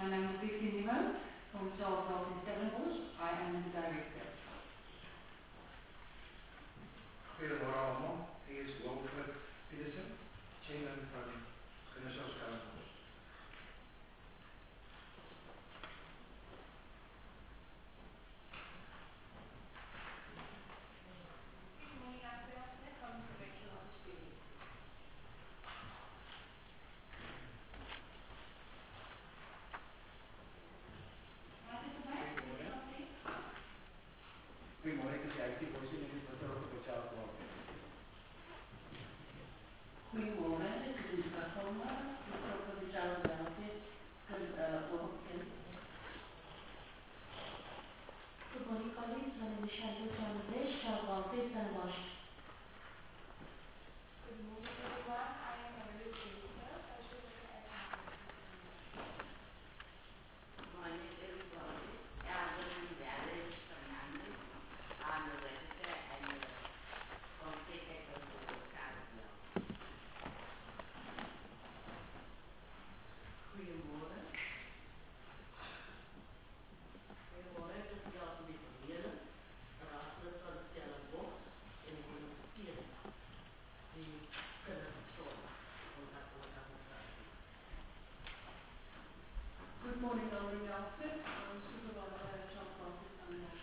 My name is Vicky Nemo from Charles Office Stellenbosch. I am the director. Goedemorgen allemaal. Hier is Wilfred Petersen, chairman van Genootschap Stellenbosch. Good morning, I'm Priya from the Director of Students. Goedemorgen, ik ben IT voorziening in het betrokken bij Charles Office. Goedemorgen, dit is Isabel Komma, betrokken bij Charles Office. Good morning, colleagues. My name is Shantanu Chandradesh, Charles Office, Stellenbosch. Good morning, everyone. I am Marilyn Jessica, social worker at Harvard. My name is Alvin Valles Fernandez. I'm the register and the conflict of the Capital. Goedemorgen. Goedemorgen, ik ben Jan met Helen, raadslid van Stellenbosch en ik ben nog steeds die kinderzorg van dat organisatie. Good morning, Laurie Nelson. I'm supervisor at Charles Office Stellenbosch.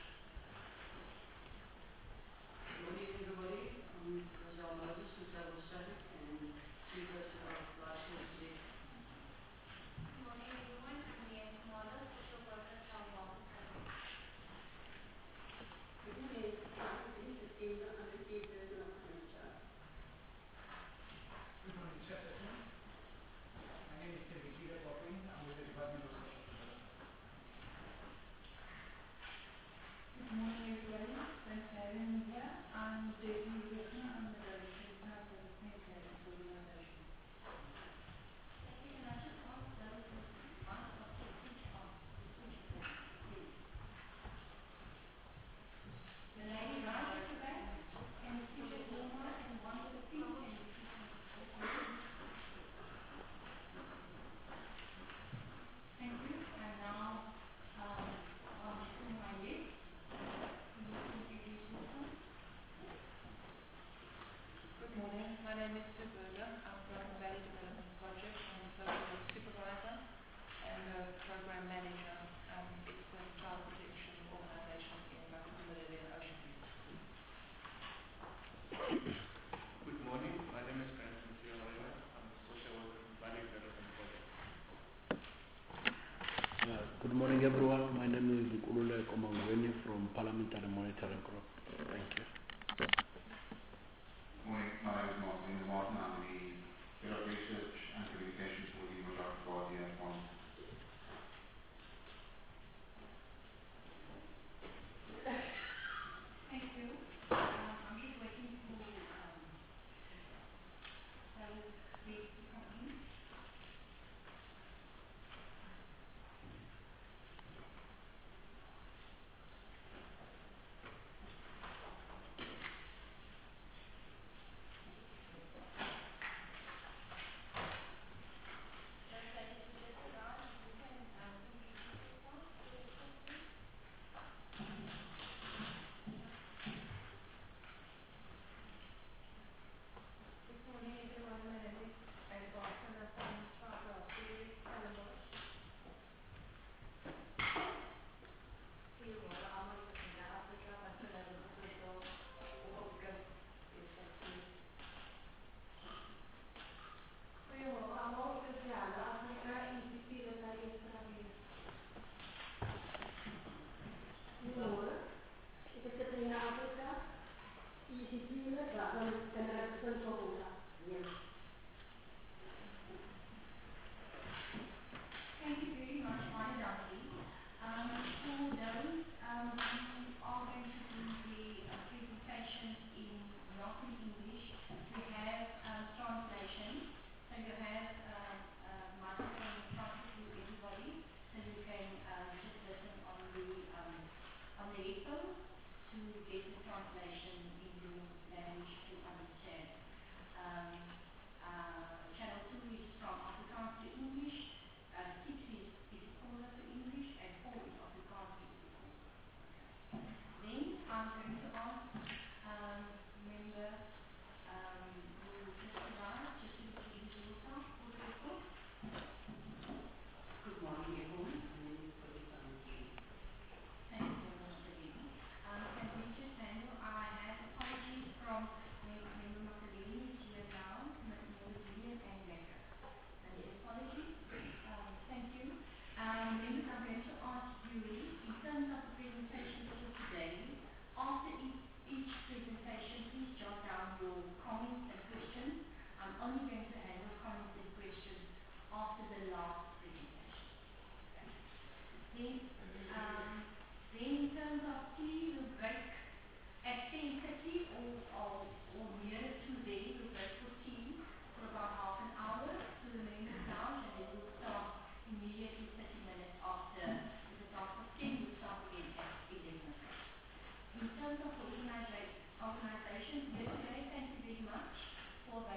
Good morning, everybody. I'm Roselle Moses from Stellenbosch Traffic and Chief of License today. Good morning, everyone. I'm Leanne Kamala, social worker at Charles Office. Good morning, this is Eva, I'm the chief person of furniture. Good morning, Mr. President. My name is Sivijita Popin. I'm with the Department of Social Development. Good morning, everybody. I'm Karen India. I'm J.P. Krishna. I'm the director of Health Services and Organization. Thank you. Can I just ask those who want to switch off, please? The lady right at the back, can you switch it over and one to the pink and thank you. And now, on to my list. Can you introduce yourself? Good morning. My name is Sue Berger. I'm from the Valley Development Project. I'm the social work supervisor and the program manager. It's a child protection organization in Vancouver and Ocean View. Good morning. My name is Francis Mutiara. I'm a social worker in Valley Development Project. Good morning, everyone. My name is Kulule Komangweni from Parliamentary Monitoring Group. Thank you. Good morning. My name is Martin Martin. I'm the Head of Research and Communications for the Mozart Guardian Fund. Thank you. I'm just waiting for Sally's lead to come in. Good morning, everyone. My name is Anne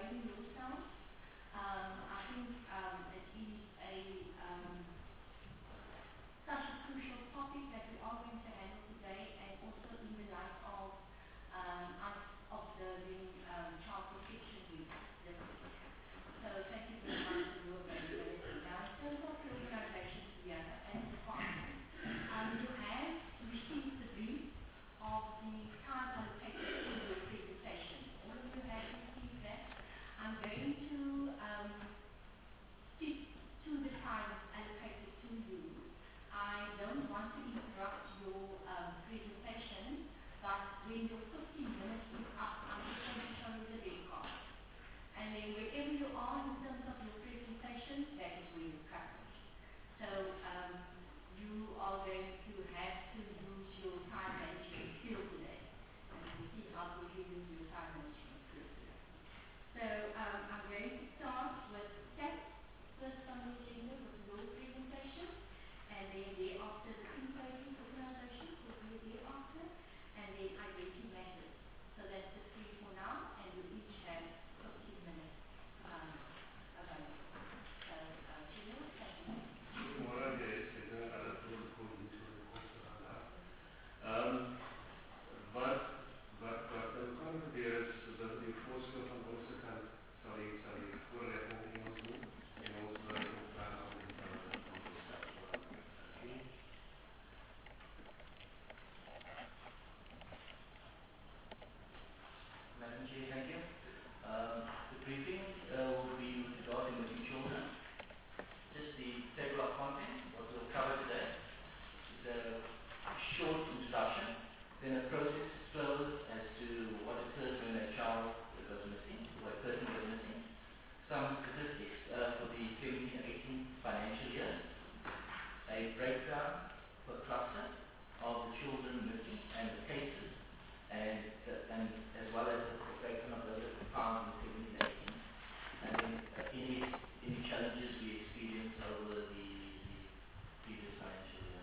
weighing yourselves. I think it is such a crucial topic that we are going to handle today, and also in the light of us observing Child Protection Week this week. So thank you very much for your availability. Now, in terms of the organizations here and the department, you have received the brief of the time allocated to your presentation. All of you have received that. I'm going to stick to the time allocated to you. I don't want to interrupt your presentation, but when your 15 minutes is up, I'm just going to show you the red card. And then wherever you are in terms of your presentation, that is where you cut it. So you are going to have to use your time management skill today. And we'll see how good you use your time management skill today. So I'm going to start with SAP, first on the agenda with your presentation, and then thereafter the pre-purchase organizations will be thereafter, and then identity matters. So that's the three for now, and we each have 15 minutes available. So, Gino, thank you. Wat kan gebeur is dat die voorstel van onze kant sal die voorlegging in ons doen en ons ook gaan aan die Madam Chair, thank you. The briefing will be with regard to missing children. Just the table of contents, what we'll cover today is a short introduction, then a process flows as to what occurs when a child goes missing, or a person goes missing, some statistics for the 17-18 financial year, a breakdown per cluster of the children missing and the cases, and as well as the breakdown of those that were found in 17-18, and then any challenges we experienced over the previous financial year.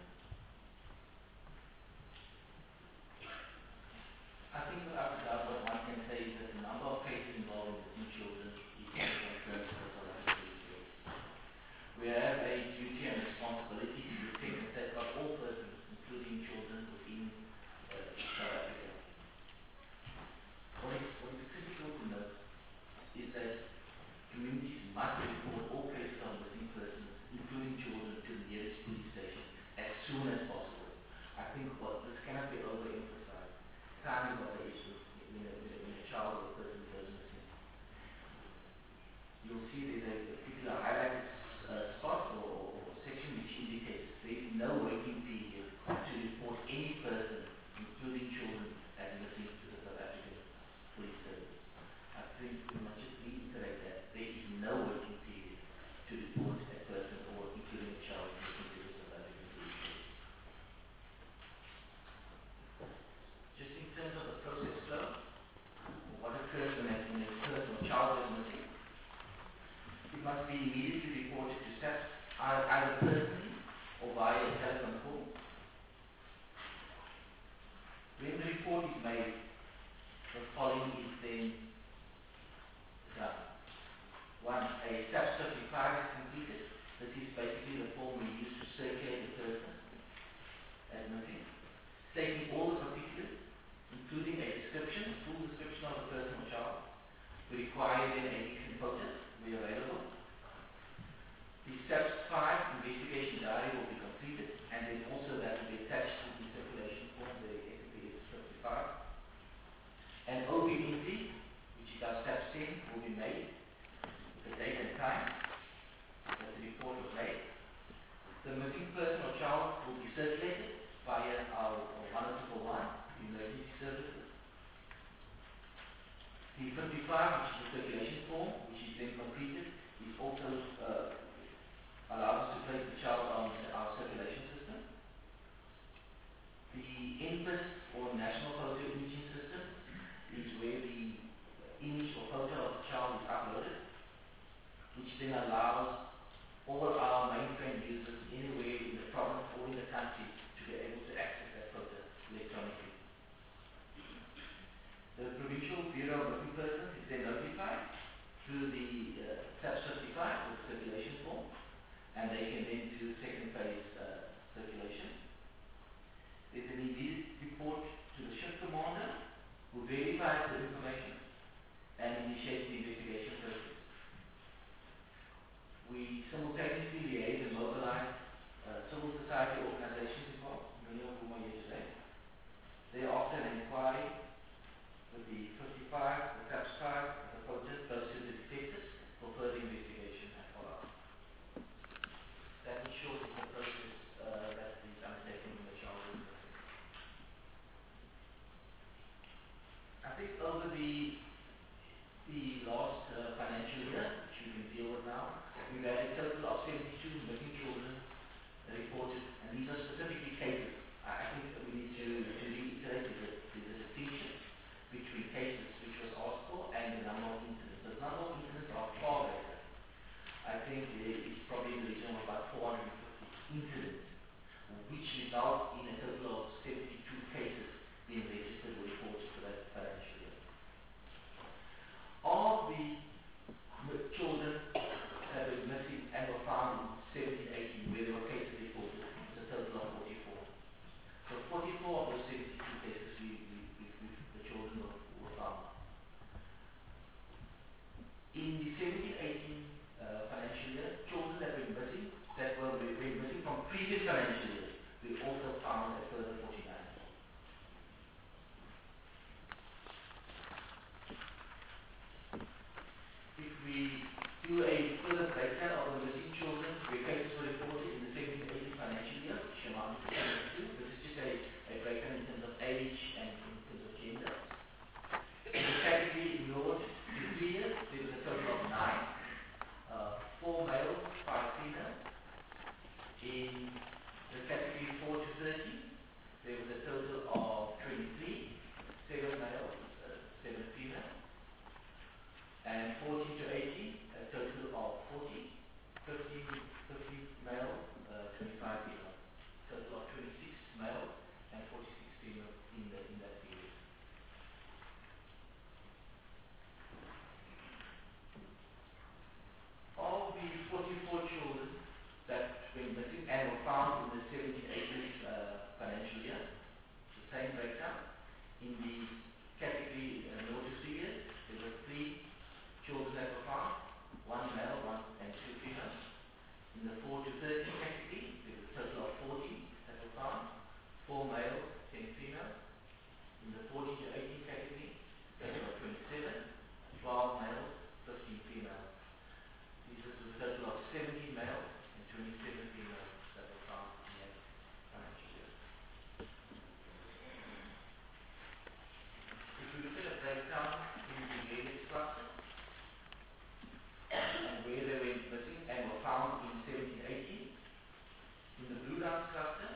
I think without a doubt what one can say is that the number of cases involving missing children is concerned for South African police. We have a duty and responsibility to protect and safeguard all persons, including children, within South Africa. What is critical to note is that communities must report all cases of missing persons, including children, to the nearest police station as soon as possible. I think this cannot be overemphasized. Timing of the issue when a child or a person goes missing. You'll see there's a particular highlighted spot or section which indicates there is no waiting period to report any person, including children, as missing to the South African Police Service. I think we must just reiterate that there is no waiting period to report a person or including a child missing to the South African Police Service. Just in terms of the process flow, what occurs when a person or child is missing, it must be immediately reported to SAPS either personally or via a telephone call. When the report is made, the following is then done. One, a SAPS 55 is completed. This is basically the form we use to circulate the person as missing, stating all the particulars, including a description, full description of the person or child. We require then a recent photo to be available. The SAPS 5 investigation diary will be completed, and then also that will be attached to the circulation form, the SAPS 55. An OB entry, which is our SAPS 10, will be made with the date and time that the report was made. The missing person or child will be circulated via our 101 emergency services. The 55, which is the circulation form, which is then completed, is also allows us to place the child on our circulation system. The NPIS or National Photo Imaging System is where the image or photo of the child is uploaded, which then allows all our mainframe users anywhere in the province or in the country to be able to access that photo electronically. The Provincial Bureau of Missing Persons is then notified, incidents, which result in a total of 72 cases being registered or reported for that financial year. Of the children that were missing and were found in 17, 18, where there were cases reported, it was a total of 44. So 44 of those 72 cases, the children were found. In the 17, 18 financial year, children that were missing, from previous financial years, we also found a further 49. If we do a further breakdown of the missing children, where cases were reported in the 17, 18 financial year, which amounted to 72, this is just a breakdown in terms of age and in terms of gender. In the category ignored to 3 years, there was a total of 9, 4 male, 5 female. In the category 4 to 13, there was a total of 23, 7 male, 7 female. And 14 to 18, a total of 40, 15 male, 25 female. Total of 26 male and 46 female in that period. Of the 44 children that were missing and were found in the 17, 18 financial year, the same breakdown. In the category 0 to 3 years, there were 3 children that were found, 1 male, 1 and 2 females. In the 4 to 13 category, there was a total of 40 that were found, 4 male, 10 female. In the 14 to 18 category, there were 27, 12 male, 15 female. This was a total of 17 male and 27 female that were found in that financial year. If we look at a breakdown in the various clusters, and where they went missing and were found in 17, 18. In the blue dance cluster,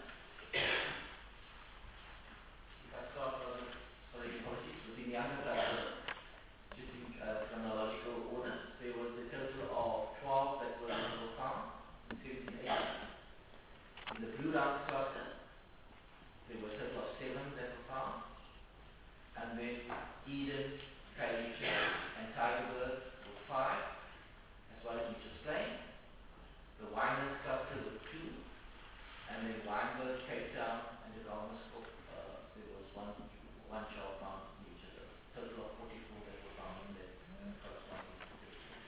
if I start apologies, within the younger cluster, just in chronological order, there was a total of 12 that were found in 17, 18. In the blue dance cluster, there were a total of 7 that were found. And then Eden, Kaisha, and Tigerbird were 5. As well as we just explained. The Winers cluster with 2, and then Weinberg, Cape Town, and the Galmascope, there was one child found in each of those. Total of 44 that were found in the corresponding territories.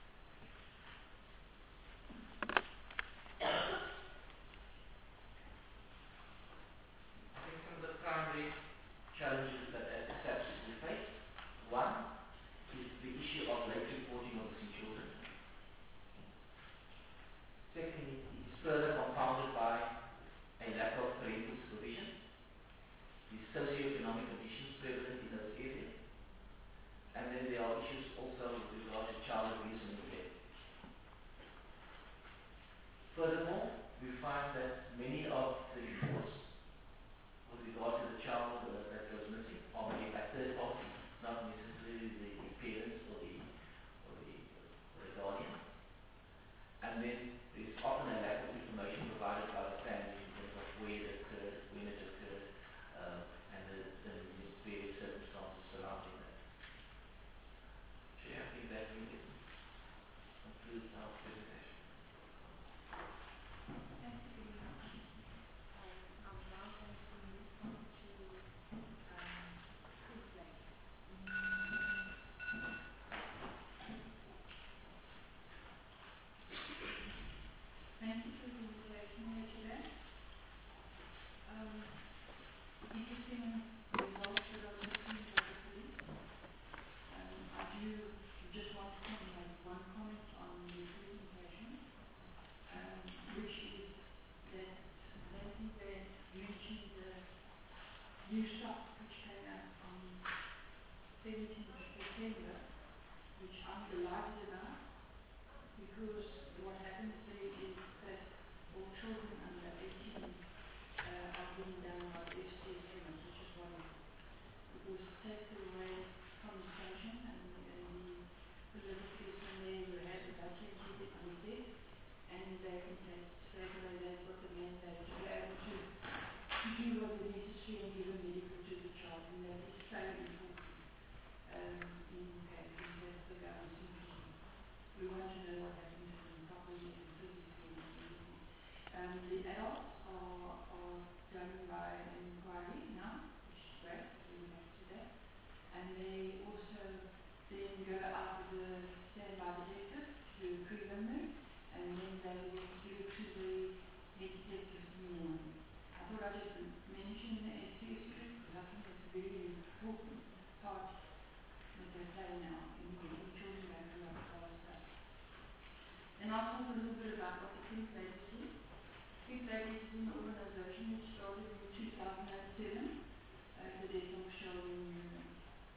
I think some of the primary challenges that as SAPS we face. One is the issue of late reporting of missing children. Secondly, it is further compounded by a lack of parental supervision, the socio-economic conditions prevalent in those areas, and then there are issues also with regard to child abuse and neglect. Furthermore, we find that many of the reports with regard to the child that was missing are made by third parties, not necessarily the parents or the guardian. And then there's often a lack of information provided by the family in terms of where it occurred, when it occurred, and the various circumstances surrounding that. Chair, I think that really concludes our presentation. Thank you very much. I'm now going to move on to Queensland. Thank you for the invitation here today. Interesting results that I've seen by the police. I do just want to make one comment on the presentation, which is that I think they mentioned the new stock which came out on 17th of September, which I'm delighted about, because what happens there is that all children under 18 are being done by FCSM, which is wonderful, because it takes away conversation and because when they have the budget, they can take straight away, they've got The adults are done by inquiry now, which is great, we will have to that. And they also then go out with the standby detective to do a preliminary, and then they will give it to the head detective in the morning. I thought I'd just mention the SCS because I think it's a very important part that they play now in getting children back to love stuff. And I'll talk a little bit about what the Pink Ladies do. Pink Ladies is an organization which started in 2007 at the death of Sheldon Newman.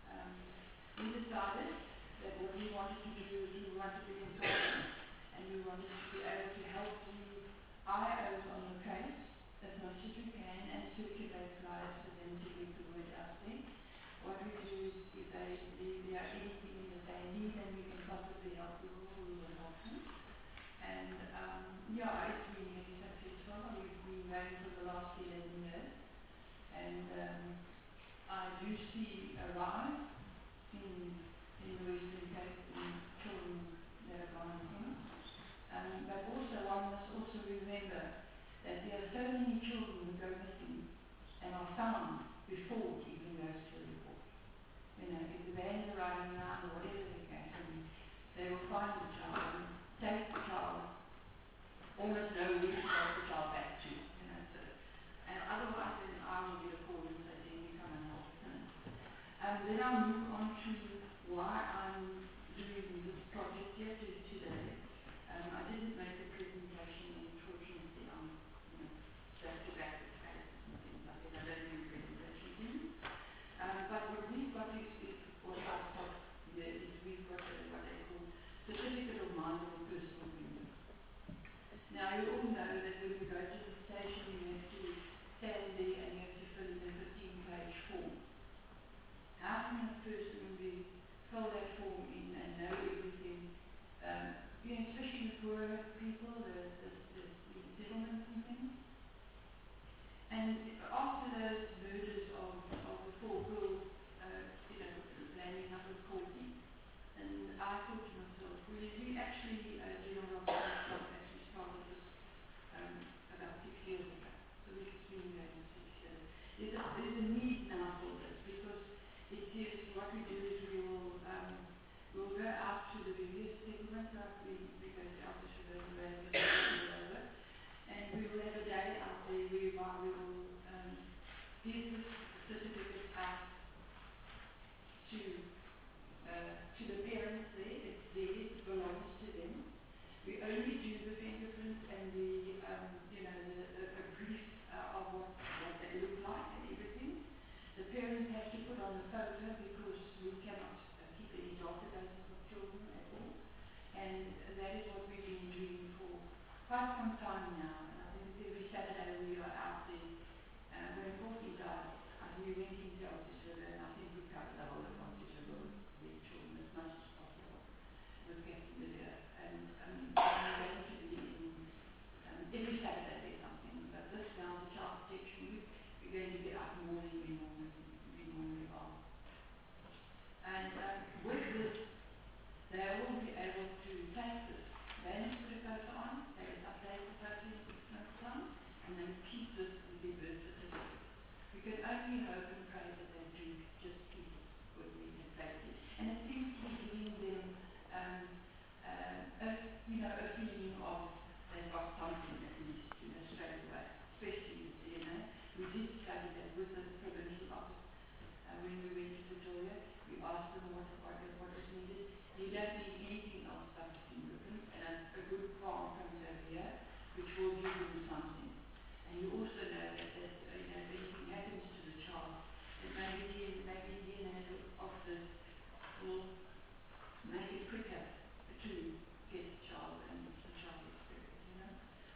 We decided that what we wanted to do is we wanted to be involved and we wanted to be able to help the IOs on the case as much as we can and circulate flyers for them to get the word out there. What we do is if there are anything that they need and we can possibly help them, we will help them. And it's been very successful. We've been going for the last 11 years. And I do see a rise in the Western Cape in children that are gone in. But also one must also remember that there are so many children who go missing and are found before it even goes to the report. You know, if the bands are riding around or whatever the case, they will find the child and take the child, almost know where to take the child back to. You know, so, and otherwise then I will get a call and say, "Can you come and help?" Then I'll move on to why I'm doing this project here today. I didn't make a presentation, unfortunately. I'm back to back with cases and things like that. I don't do presentations. But what we've got is what I've got here is we've got what they call Certificate of Mindful Personal Freedom. Now you all know that when you go to the station you have to stand there and you have to fill in a 15-page form. How can a person really fill that form in and know everything? Especially the poorer people, the settlements and things. And after those murders of the 4 girls, landing up with Courtney, and I thought to myself, we actually, General Robert actually started this about 6 years ago. So we've been going 6 years. There's a need now for this because it gives, what we do is we'll go out to the various settlements, like we go to Elvis River and over, and we will have a day out there whereby we will give this certificate out to the parents there. It's theirs, it belongs to them. We only do the fingerprints and a brief of what they look like and everything. The parents have to put on the photo because we cannot keep any databases of children at all. And that is what we've been doing for quite some time now. And I think every Saturday we are out there. When Courtney died, we went into Elvis River and I think we covered the whole of Elvis River with their children as much as possible with Captain Lydia. And I'm going to be in every Saturday there's something. But this now, the child protection week, we're going to be out more than we normally are. And with this, they will be able to take this. They don't put a photo on, they will update the photo in 6 months' time, and then keep this in their birth certificate. We can only hope and pray that they do just keep it with me and safety. And it seems to be giving them a feeling of they've got something at least, straight away. Especially, we did study that with the provincial office. When we went to Pretoria, we asked them what was needed. You don't need anything else but the fingerprints, and a good farm comes over here, which will give them something. And you also know that if anything happens to the child, that maybe DNA of this will make it quicker to get the child and the child experience.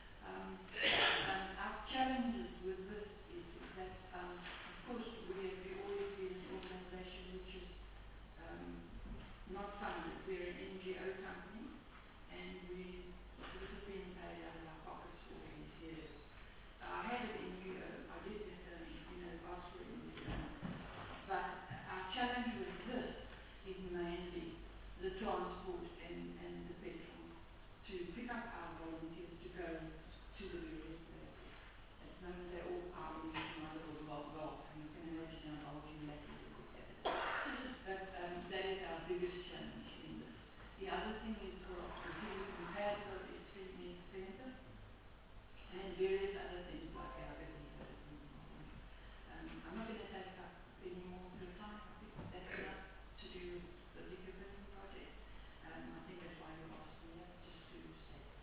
Our challenges with this is that, of course, we've always been an organization which is not funded. We're an NGO company, and this has been paid out of our pockets for all these years. I had an NGO, I did ask for an NGO, but our challenge with this is mainly the transport and the petrol to pick up our volunteers to go to the various places. At the moment they're all out in my little log, and you can imagine how bulging that is, etc. That is our biggest challenge in this. The other thing is continuing to compare so it's extremely expensive, and various other things like our gazebos and so on. I'm not going to take up any more of your time. I think that's enough to do the Liquor Building project. I think that's why you asked me that, just to say that.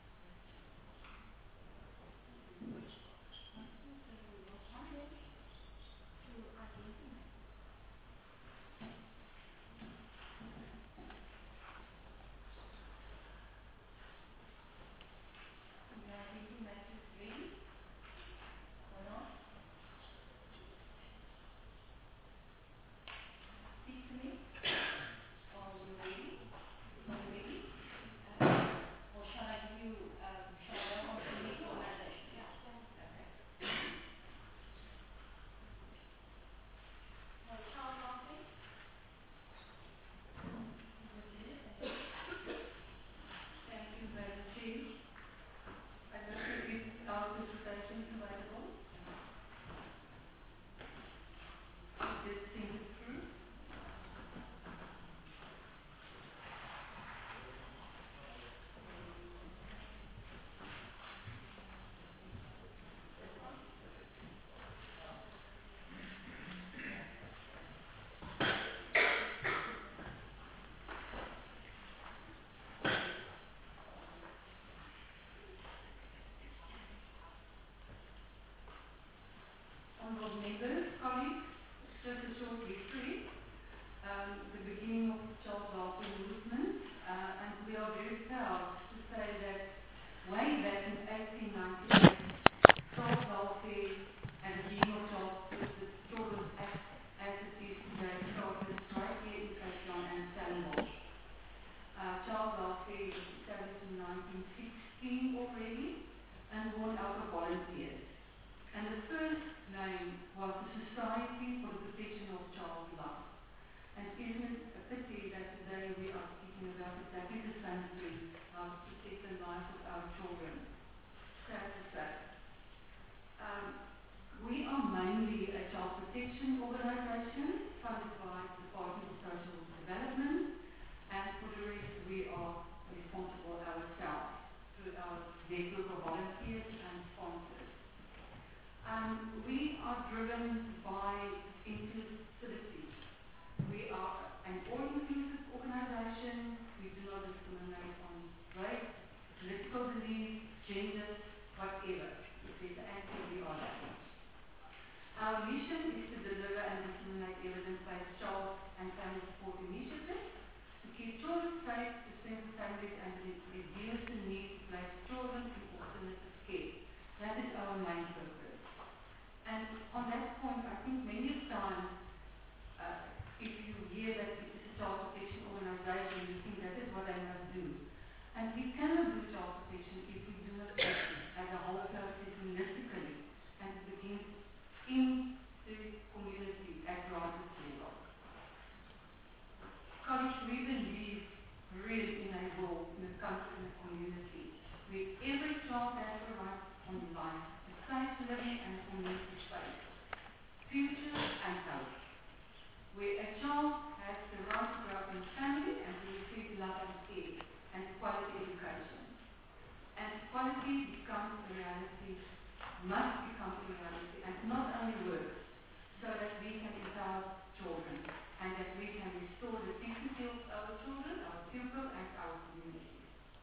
Honourable members, colleagues, just a short history. The beginning of the child welfare movement, and we are very proud to say that way back in 1898, child welfare and the beginning of the Children's Act as it is today started right here in Cape Town and Stellenbosch. Child welfare was established in 1916 already and born out of volunteers. And the first name was the Society for the Protection of Child Life. And isn't it a pity that today we are speaking about exactly the same thing, how to protect the life of our children? Sad to say. We are mainly a child protection organisation funded by the Department of Social Development, and for the rest we are responsible ourselves through our network of volunteers and sponsors. We are driven by inclusivity. We are an all-inclusive organisation. We do not discriminate on race, political belief, gender, whatever. If there's an answer, we are that. Our mission is to deliver and disseminate evidence-based child and family support initiatives to keep children safe, to strengthen families, and to reduce the need to place children in alternative care. That is our main purpose. And on that point, I think many times, if you hear that it is a child protection organisation, you think that is what they must do. And we cannot do child protection if we do not act as a whole process holistically and begin in the community at grassroots level. Colleagues, we believe really in a role in the country and the community where every child has a right on life, a safe living and a community space, future and health, where a child has the right to grow up in family and to receive love and care and quality education. And quality becomes a reality, must become a reality, and not only words, so that we can empower children and that we can restore the dignity of our children, our pupils, and our communities.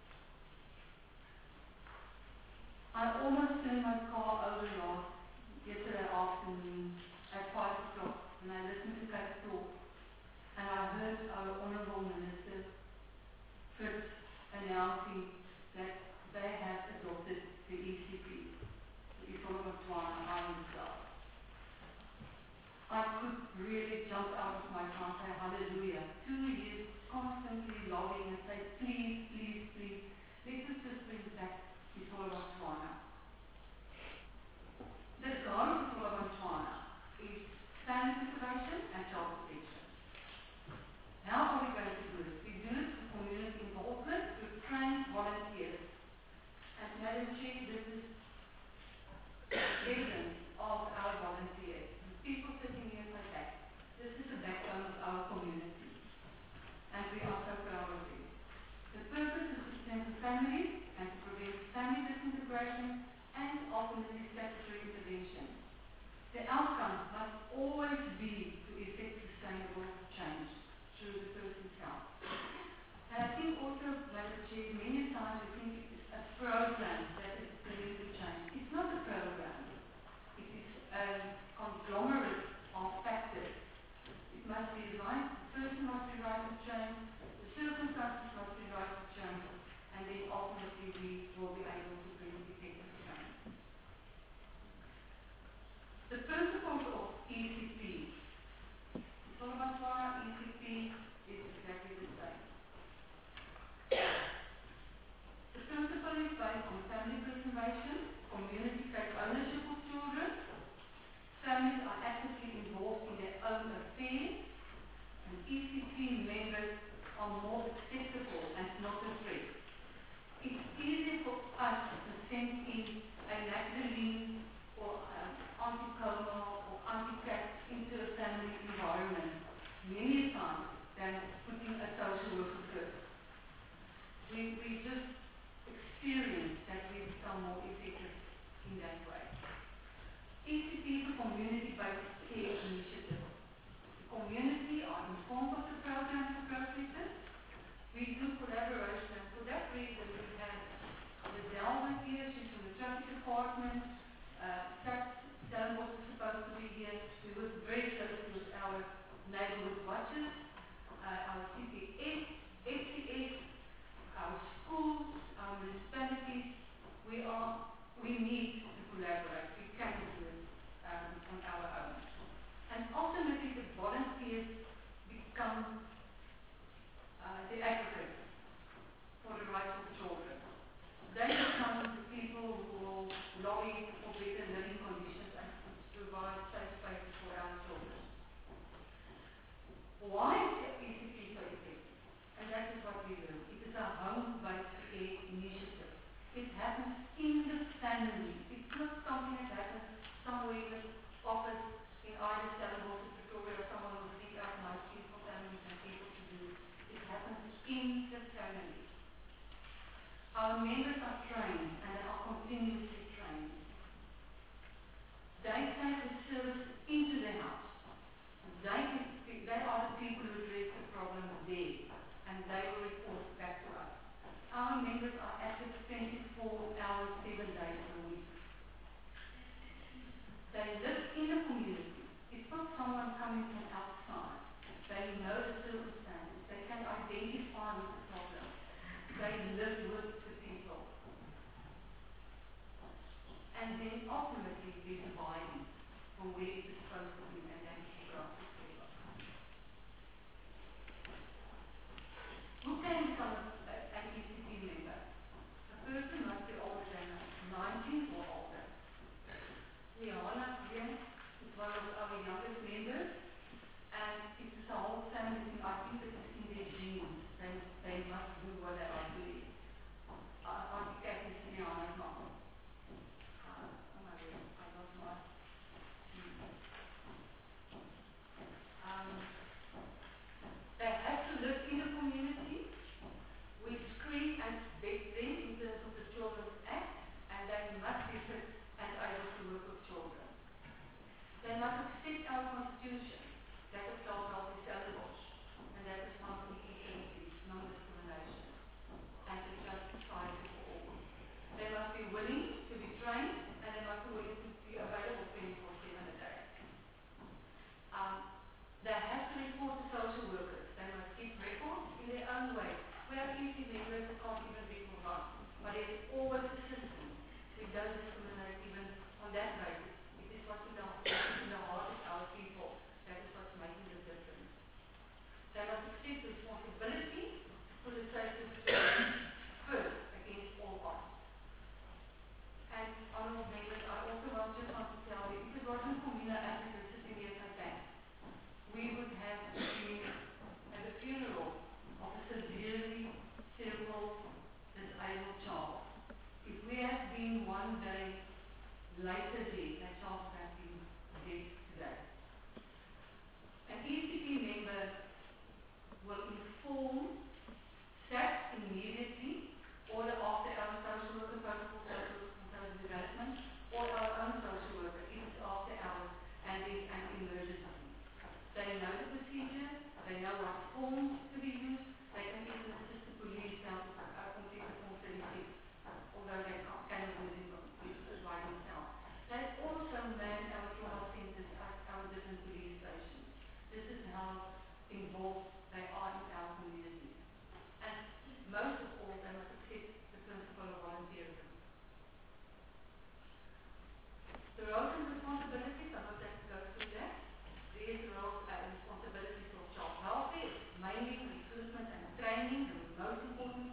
I almost turned my car over yesterday afternoon at 5 o'clock when I listened to Kate talk, and I heard our Honourable Minister Fritz announcing that they have adopted the ECP, the Isolde Botswana Island Club. I could really jump out of my car and say hallelujah. 2 years constantly lobbying and say please, please, please, let us just bring back Isolde Botswana. The goal of Isolde Botswana is family preservation and child protection. How are we going to do it? We do it through community involvement, through trained volunteers. And Madam Chair, this is families and to prevent family disintegration and ultimately statutory intervention. The outcome must always be to effect sustainable change through the person's health. And I think also, Madam Chair, many times we think it's a program that is bringing the change. It's not a program. It is a conglomerate of factors. It must be right, the person must be right to change, the circumstances must be right to change, and then ultimately we will be able to bring effective change. The principles of ECP. Solomon ECP is exactly the same. The principle is based on family preservation, community take ownership of children, families are actively involved in their own affairs, and ECP members are more acceptable and not a threat. It's easy for us to send in a Magdalene or anti-coma or anti-cat into a family environment many times than putting a social worker first. We just experience that we become more effective in that way. ECP is a community-based care initiative. The community are informed of the programs and processes. We do collaboration, and for that reason we have the Delva here, she's from the traffic department. Stellenbosch is supposed to be here. We work very closely with our neighborhood watches, our CPS, FCS, our schools, our municipalities. We need to collaborate. We can't do it on our own. And ultimately the volunteers become the advocates for the rights of children. They become the people who will lobby for better living conditions and provide safe spaces for our children. Why is the ECP so effective? And that is what we do. It is a home-based care initiative. It happens in the family. It's not something that happens somewhere in the office in either Stellenbosch or Pretoria, or someone will seek out nice people, families and people to do. It happens in the family. Our members are trained and they are continuously trained. They take the service into the house. They are the people who address the problem there, and they will report back to us. Our members are active 24 hours, 7 days a week. They live in the community. It's not someone coming from outside. They know the circumstances. They can identify with the problem. They live with the people. And then ultimately there's a buy-in from where it is supposed to be, and then it's brought together. Who can become an ECP member? A person must be older than 19 or older. Liana here is one of our youngest members, and it is a whole family thing. I think it is in their genes. They must do what they are doing. Auntie Kat is Liana's mom. Oh my God, I lost my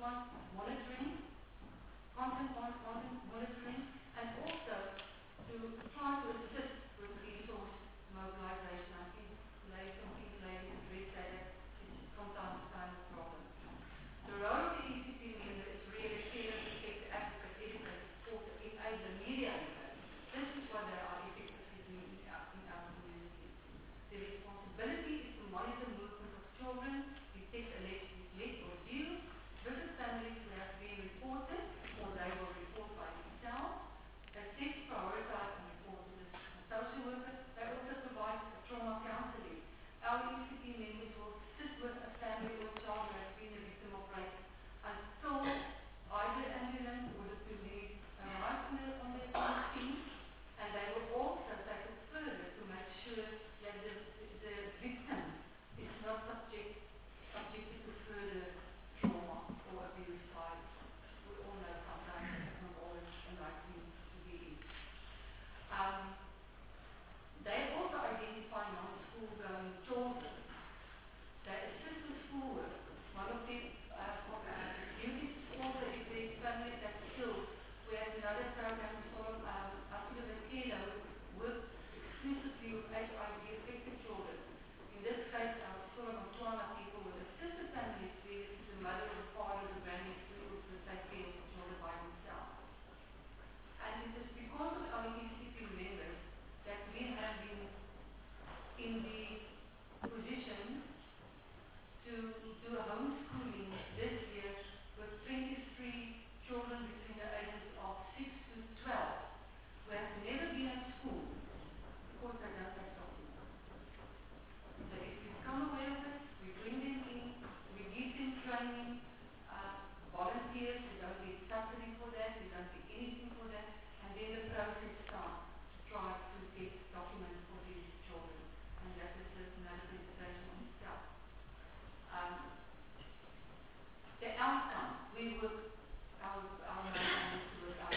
want monitoring, content monitoring, and also to try to assist with resource mobilization. I think some people ladies address that it's from time to time a problem. The role of the ECP member is really share, protect, advocate, educate, support, enable, mediate. This is what they are effectively doing in our communities. The responsibility is to monitor movement of children, detect alleged neglect or abuse, visit families who have been reported or they will report by themselves, assess, prioritize and report to the social worker. They also provide trauma counseling. Our ECP members will sit with a family or child who has been a victim of rape until either ambulance or the police arrive on the scene, and they will also take it further to make sure that the victim is not subjected to further trauma or abuse by, we all know sometimes it's not always the right thing to be in. They also identify non-school going children. They assist with schoolwork. One of the duties is also if there is families that skills. We have another program sort of after the Kela work exclusively with HIV affected children. In this case, our sort of Montana people will assist the families where the mother or the father or the grandmother will take care of the children by themselves. And it is because of our ECP members that we have been in the position to do a homeschooling this year with 23 children between the ages of 6 to 12 who have never been at school because they don't have documents. So if we become aware of it, we bring them in, we give them training, volunteers, we don't get subsidy for that, we don't get anything for that, and then the process starts to try to get documents for these children. And that is another presentation on itself. The outcome, we work, our main is to work out.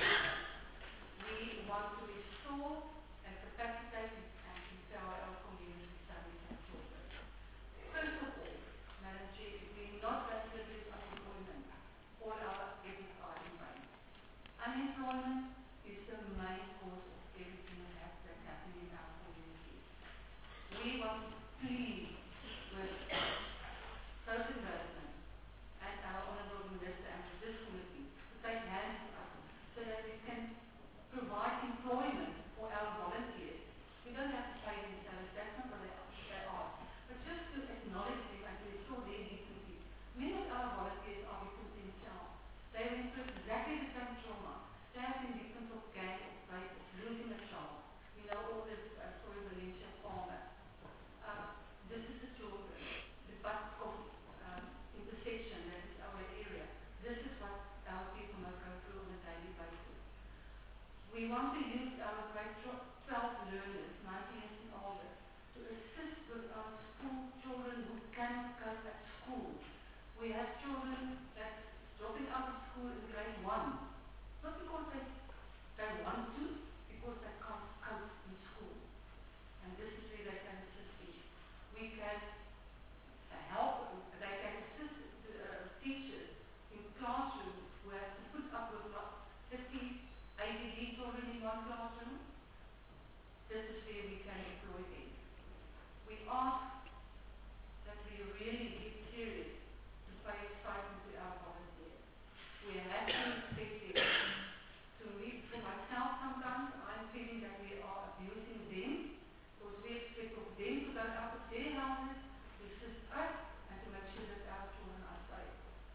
We want to restore and capacitate and empower our community families and children. First of all, Madam Chair, if we're not going to reduce unemployment, all our efforts are in vain. Unemployment is the main cause of everything that's happening in our communities. We want to plead with social development and our Honourable Minister and this committee to take hands with us so that we can provide employment for our volunteers. We don't have to pay them salaries, that's not what they are. But just to acknowledge them and to restore their dignity. Many of our volunteers are victims themselves. They went through exactly the same trauma. They have been victims of gang, of rape, of losing a child. You know all this story of Valencia Palmer. This is the children, the butt of intersection, that is our area. This is what our people must go through on a daily basis. We want to use our grade 12 learners, 19 years and older, to assist with our school children who cannot cope at school. We have children that's dropping out of school in grade 1, not because they want to, because they can't cope in school. And this is where they can assist you. We can help, they can assist teachers in classrooms who have to put up with 50 ADD children in one classroom. This is where we can employ them. We ask that we really get serious to pay a stipend to our volunteers. We have to respect them. To me, for myself sometimes, I'm feeling that we are abusing them because we expect of them to go out of their houses to assist us and to make sure that our children are safe.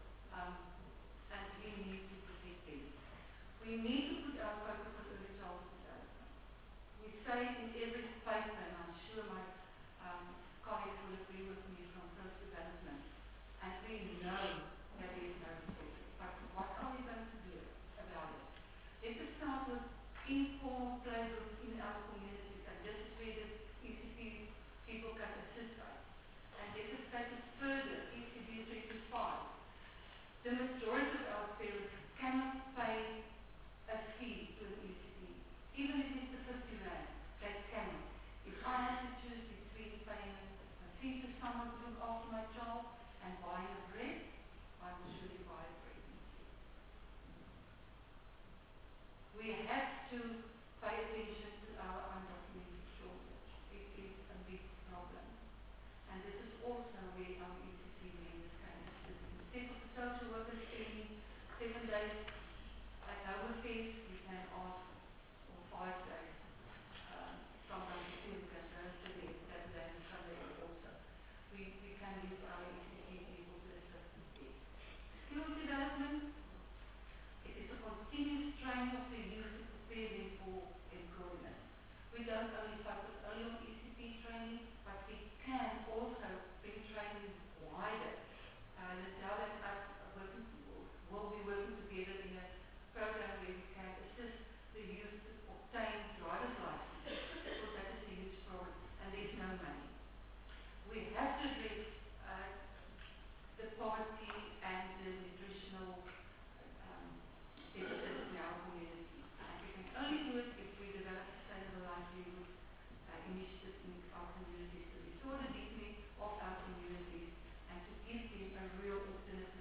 And we need to protect them. We need to put our focus on early childhood development. We say in every paper, and I'm sure my colleagues will agree with me from first development, and we know that there is no resources. But what are we going to do about it? Let us start with informal playgroups in our communities, and this is where the ECP people can assist us. And let us take it further, ECD 3 to 5. The majority of our parents cannot pay a fee to an ECP. Even if it's the 50 rand, they cannot. If I have to choose between paying a fee to someone to look after my child and buying a bread, I will surely buy a bread. to pay attention to our undocumented shortage. It is a big problem. And this is also where our ECC members can assist. Instead of the social workers spending 7 days at Overfest, we can ask for 5 days. Sometimes the students can transfer there, Saturday and Sunday also. We can use our ECC people to assist with this. Skills development, it is a continuous training of the youth to prepare them for employment. We don't only focus only on ECP training, but we can also bring training wider. Natala and us will be working together in a program where we can assist the youth to obtain driver's license, because that is a huge problem, and there's no money. We have to address the poverty and the nutritional deficits in our communities. And we can only do it if we develop sustainable livelihood initiatives in our communities to restore the dignity of our communities and to give them a real alternative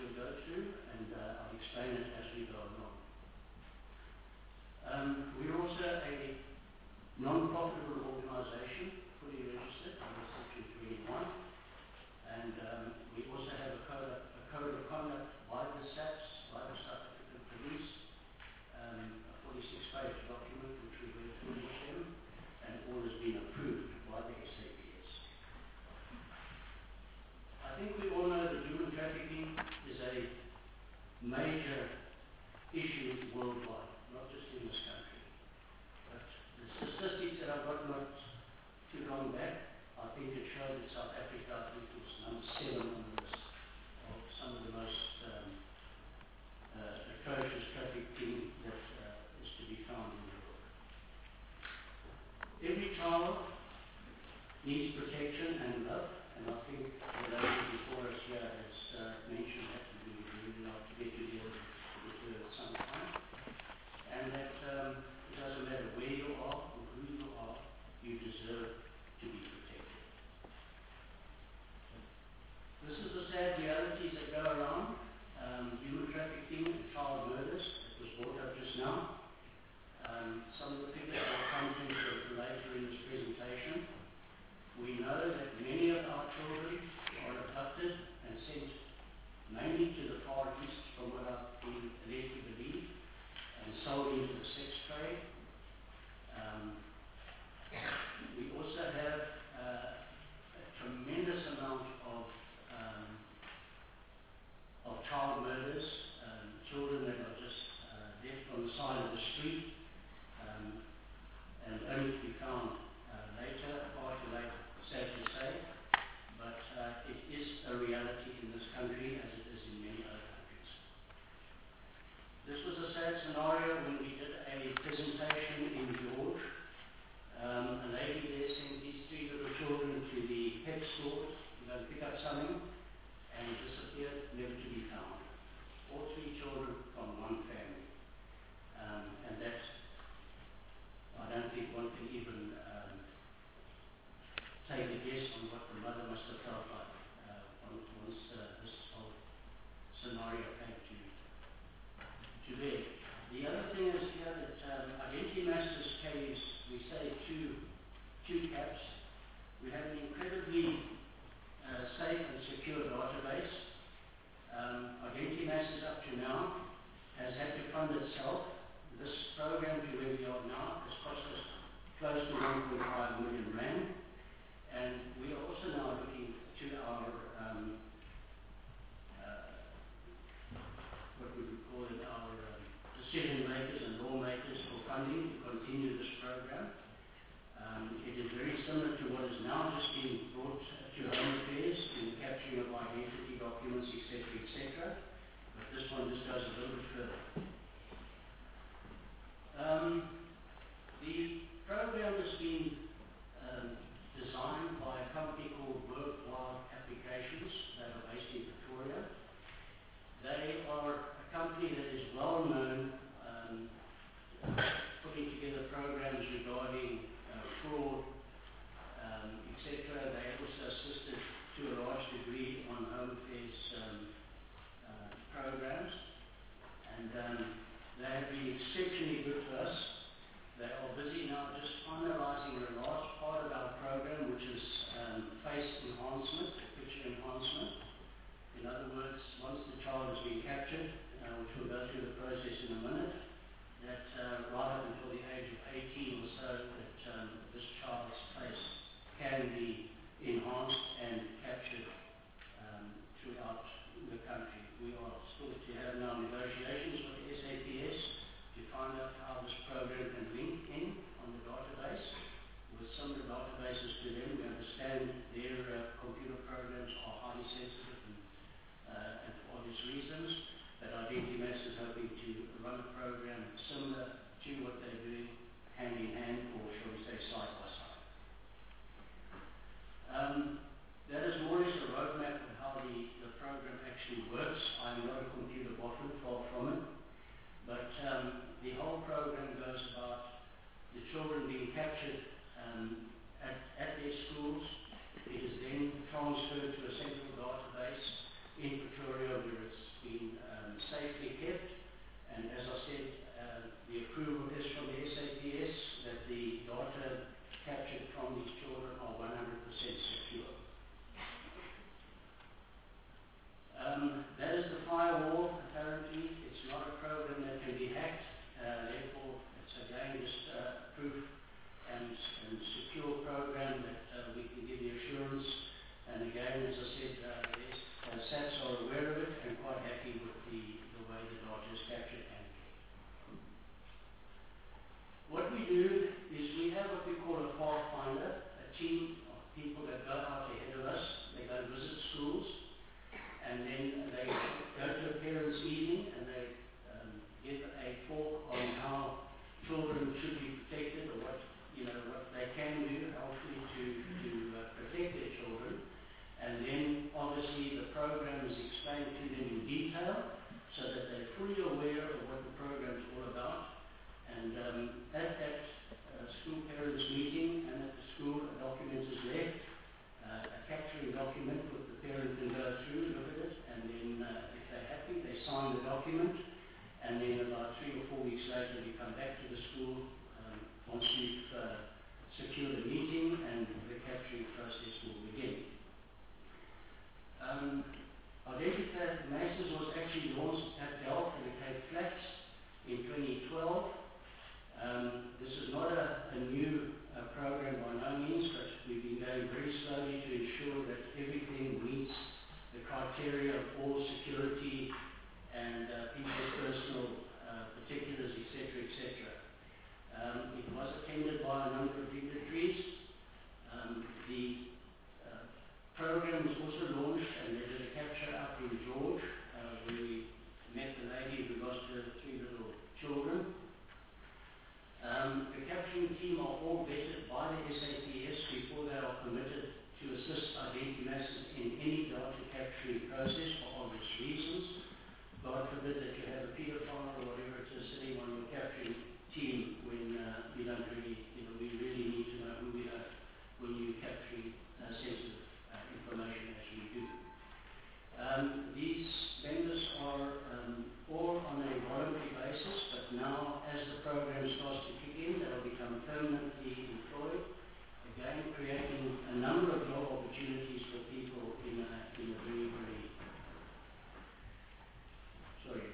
we'll go through, and I'll explain it as we go along. We're also a non-profitable organisation, fully registered under Section 21, and we also have a code of conduct by the SAPS, by the South African Police, a 46-page document which we went through with them, and all has been approved by the SAPS. I think we all know that human trafficking is a major issue worldwide, not just in this country. But the statistics that I've got not too long back, I think it showed that South Africa, I think, was number 7 on the list of some of the most atrocious trafficking that is to be found in the world. Every child needs protection and love, and I think the lady before us here has mentioned that we would really like to get together with her at some time, and that it doesn't matter where you are or who you are, you deserve to be protected. This is the sad realities that go around. Human trafficking and child murders, it was brought up just now. Some of the figures will come to you later in this presentation. We know that many of our children are abducted and sent mainly to the Far East, from what I've been led to believe, and sold into the sex trade. We also have a tremendous amount of child murders, children that are just left on the side of the street and only to be found later, far too late, sad to say, but it is a reality in this country as it is in many other countries. This was a sad scenario when we did a presentation in George. A lady there sent these 3 little children to the pet store to go and pick up something, and disappeared, never to be found. All 3 children from one family. And that's, I don't think one can even take a guess on what the mother must have felt like once this whole scenario came to bed. The other thing is here that Identity Masters carries, we say, two caps. We have an incredibly safe and secure database. Identity Masters up to now has had to fund itself. This program to where we are now has cost us close to 1.5 million rand. And we are also now looking to our, what we would call it, our decision makers and lawmakers for funding to continue this program. It is very similar to what is now just being brought to Home Affairs in the capturing of identity documents, etc., but this one just goes a little bit further. The program has been designed by a company called Worldwide Applications. They are based in Pretoria. They are a company that is well known, putting together programs regarding fraud, etc. They also assisted to a large degree on Home Affairs programs, and they have been exceptionally good to us. They are busy now just finalizing a large part of our program, which is face enhancement, picture enhancement. In other words, once the child has been captured, which we'll go through the process in a minute, that right up until the age of 18 or so, that this child's face can be enhanced and captured throughout the country. We are still to have now negotiations with the SAPS to find out how this program can link in on the database with similar databases to them. We understand their computer programs are highly sensitive and for obvious reasons, but Identity Masters is hoping to run a program similar to what they're doing, hand in hand, or shall we say side by side. That is more or less a roadmap of how the program actually works. I'm not a computer bottom, far from it, but the whole program goes about the children being captured at their schools. It is then transferred to a central database in Pretoria where it's said, SATs are aware of it and quite happy with the way the data is captured and kept. What we do is we have what we call a pathfinder, a team of people that go out ahead of us. They go visit schools, and then they go to a parents' evening and they give a talk on how children should be protected, or what they can do hopefully to protect their children. And then obviously the program is explained to them in detail so that they're fully aware of what the program is all about. And at that school parents meeting and at the school, a document is left, a capturing document with the parent can go through, look at it, and then if they're happy, they sign the document. And then about 3 or 4 weeks later, we come back to the school once we've secured a meeting, and the capturing process will begin. Identified Masons was actually launched at Delft and the Cape Flats in 2012. This is not a new program by no means, but we've been going very slowly to ensure that everything meets the criteria of all security and people's personal particulars, etc., etc. It was attended by a number of dignitaries. The program was also launched, and there was a capture up in George, where we met the lady who lost her 3 little children. The capturing team are all vetted by the SAPS before they are permitted to assist Identity Masons in any data capturing process for obvious reasons. God forbid that you have a paedophile or whatever it is sitting on your capturing team when you don't really, we really need to know who we are when you're capturing sensitive information as we do. These members are all on a voluntary basis, but now as the program starts to kick in, they'll become permanently employed, again creating a number of job opportunities for people in a very, very sorry.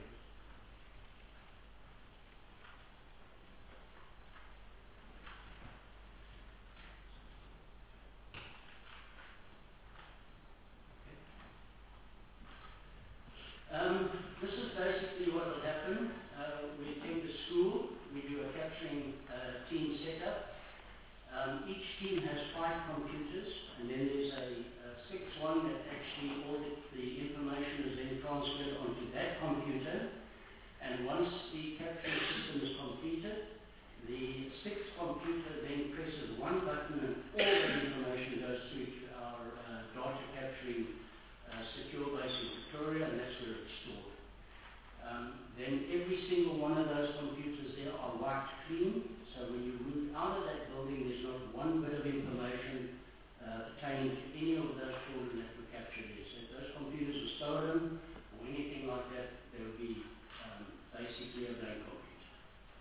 This is basically what will happen. We attend the school, we do a capturing team setup. Each team has 5 computers, and then there's a 6th one that actually all the information is then transferred onto that computer. And once the capturing system is completed, the 6th computer then presses one button and all that information goes through to our data capturing secure base in Pretoria, and that's where it's stored. Then every single one of those computers there are wiped clean, so when you move out of that building, there's not one bit of information pertaining to any of those children that were captured there. So if those computers were stolen or anything like that, there would be basically a blank computer.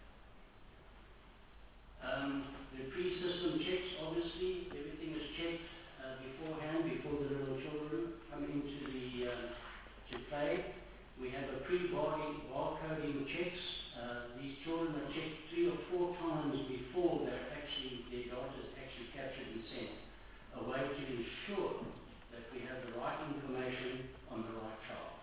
The pre-system checks, obviously, everything is checked beforehand, before the little children come into to play. We have a pre-barcoding checks. These children are checked 3 or 4 times before their data is actually captured and sent, a way to ensure that we have the right information on the right child.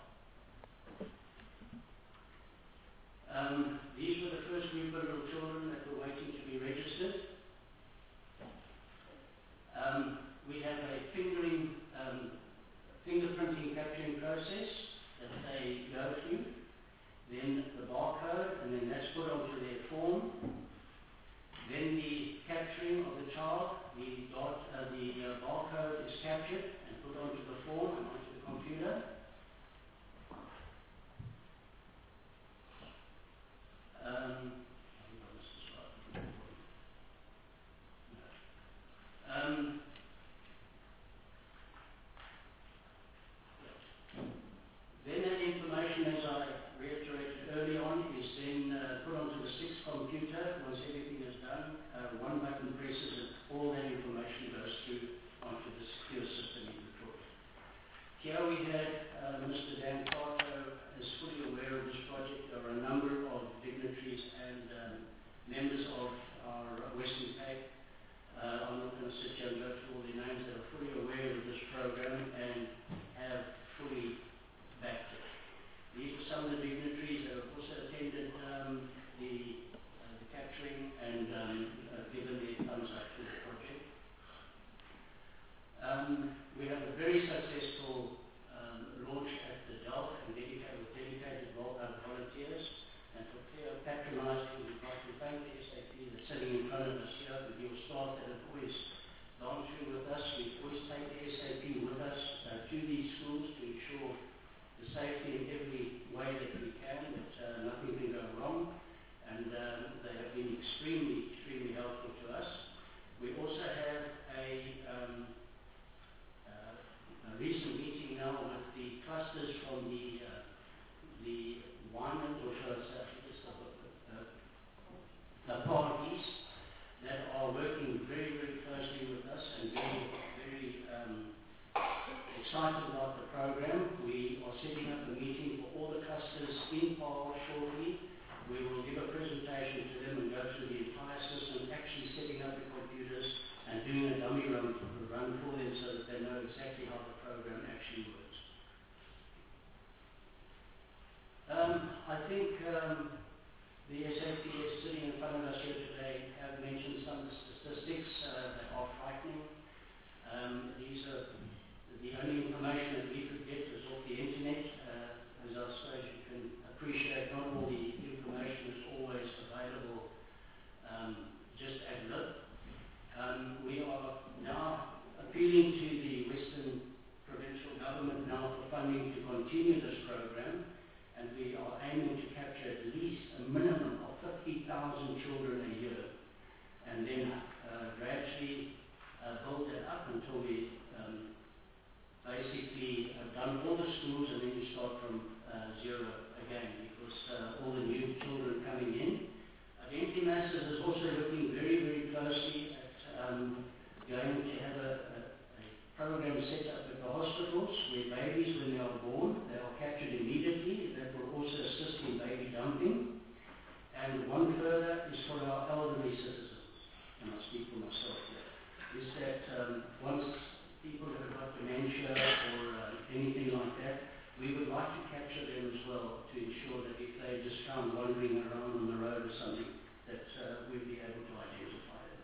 These were the first group of little children that were waiting to be registered. We have a fingerprinting capturing process that they go through, then the barcode, and then that's put onto their form. Then the capturing of the child, the barcode is captured and put onto the form and onto the computer. Then that information, as I reiterated early on, is then put onto the 6th computer. Once everything is done, one button presses and all that information goes through onto the secure system in Detroit. Here we had Mr. Dan Carter is fully aware of this project. There are a number of dignitaries and members of our Western Cape. I'm not going to sit here and go through all the names that are fully aware of this program, and about the program. We are setting up a meeting for all the clusters in Paarl shortly. We will give a presentation to them and go through the entire system, actually setting up the computers and doing a dummy run for them so that they know exactly how the program actually works. I think the SAPS sitting in front of us here today have mentioned some of the statistics that are frightening. These are the only information that we could get is off the internet. As I suppose you can appreciate, not all the information is always available just ad lib. We are now appealing to the Western Provincial Government now for funding to continue this program, and we are aiming to capture at least a minimum of 50,000 children a year, and then gradually build that up until we basically have done all the schools, and then you start from zero again, because all the new children coming in. Identity Masses is also looking very, very closely at going to have a program set up at the hospitals where babies, when they are born, they are captured immediately. That will also assist in baby dumping. And one further is for our elderly citizens, and I speak for myself here, is that once people have got dementia or anything like that, we would like to capture them as well to ensure that if they just found wandering around on the road or something, that we'd be able to identify them.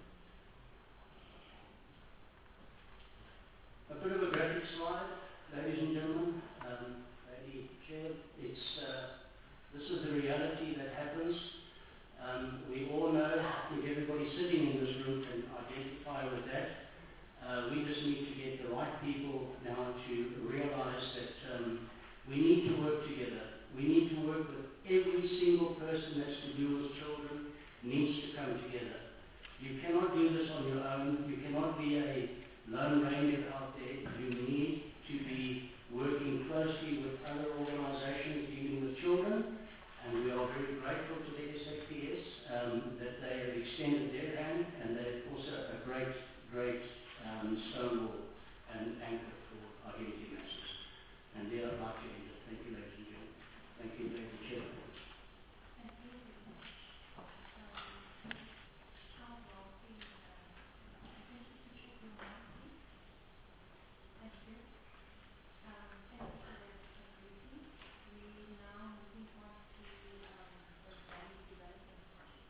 A bit of a graphic slide, ladies and gentlemen. Lady Chair, this is the reality that happens. We all know, I think everybody sitting in this room can identify with that. We just need to get the right people now to realize that we need to work together. We need to work with every single person that's to do with children needs to come together. You cannot do this on your own. You cannot be a lone ranger out there. You need to be working closely with other organizations dealing with children, and we are very grateful to the SAPS that they have extended their hand, and they're also a great stonewall and anchor for Identity Masses. And there I'd like to end it. Thank you, ladies and gentlemen. Thank you, Lady Chair. Thank you very much. Charles Rossi, can you switch off your mic, please? Thank you. Thank you for that briefing. We now moving on to the Valley Development Project.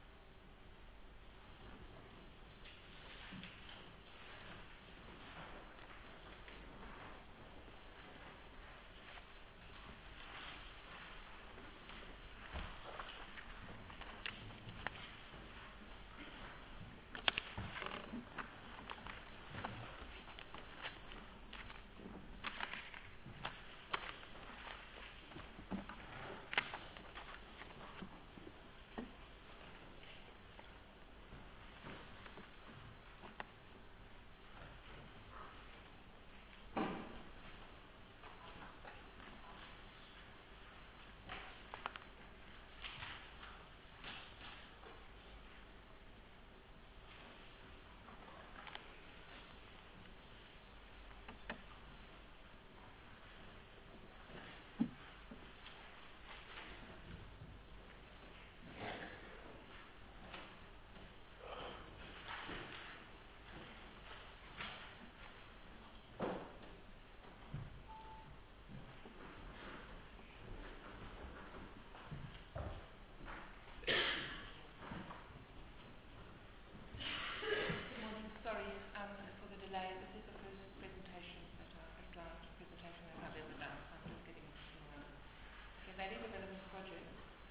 Valley Development Project,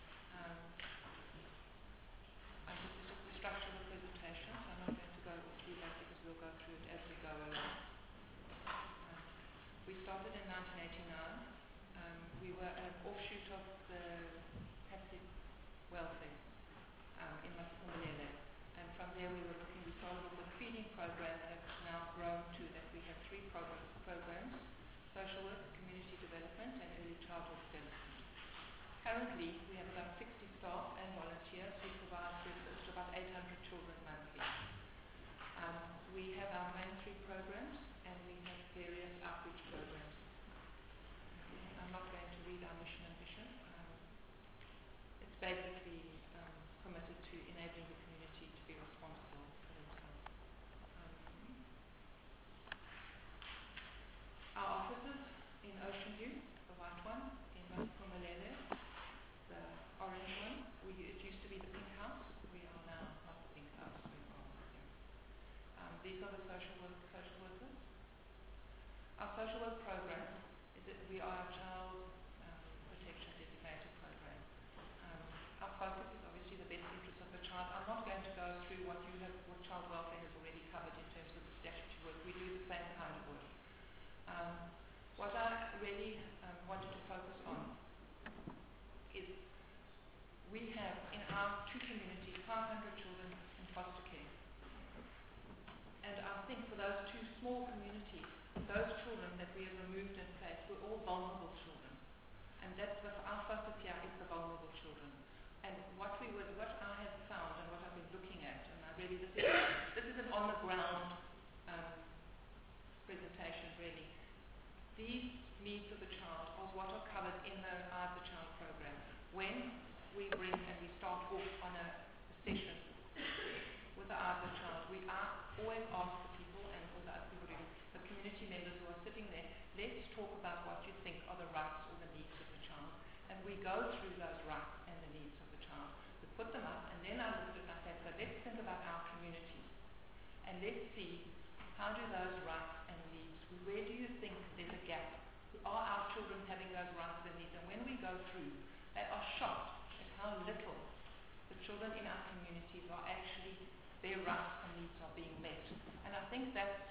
this is just the structure of the presentation, so I'm not going to go through that because we'll go through it as we go along. We started in 1989. We were an offshoot of the Patsy Welfare in Masiphumelele, and from there we started off with a feeding program that has now grown to that we have three programs: social work, community development, and early childhood development. Currently, we have about 60 staff and volunteers who provide services to about 800 children monthly. We have our main three programs, and we have various outreach programs. basically committed to enabling the community to be responsible for themselves. Our offices in Ocean View, the white one, in Maphumelele, the orange one, it used to be the pink house. We are now not the pink house, we are here. These are the social workers. Our social work program is that we are a child protection designated program. Our focus is obviously the best interest of the child. I'm not going to go through what child welfare has already covered in terms of the statutory work. We do the same kind of work. What I really wanted to focus on is we have in our two communities 500 children in foster care. And I think for those two small communities, those children that we have removed and placed were all vulnerable children. And that's what our focus here is, the vulnerable children. And what I have found and what I've been looking at, and this is an on-the-ground presentation really. These needs of the child are what are covered in the Eye of the Child program. When we bring and we start off on a session with the Eye of the Child, we always ask the people and all the other people, the community members who are sitting there, let's talk about what you think are the rights or the needs of the child. And we go through those rights and the needs of the child. We put them up, and then I look at it and I say, so let's think about our communities. And let's see, how do those rights and needs, where do you think there's a gap? Are our children having those rights and needs? And when we go through, they are shocked at how little the children in our communities are actually, their rights and needs are being met. And I think that's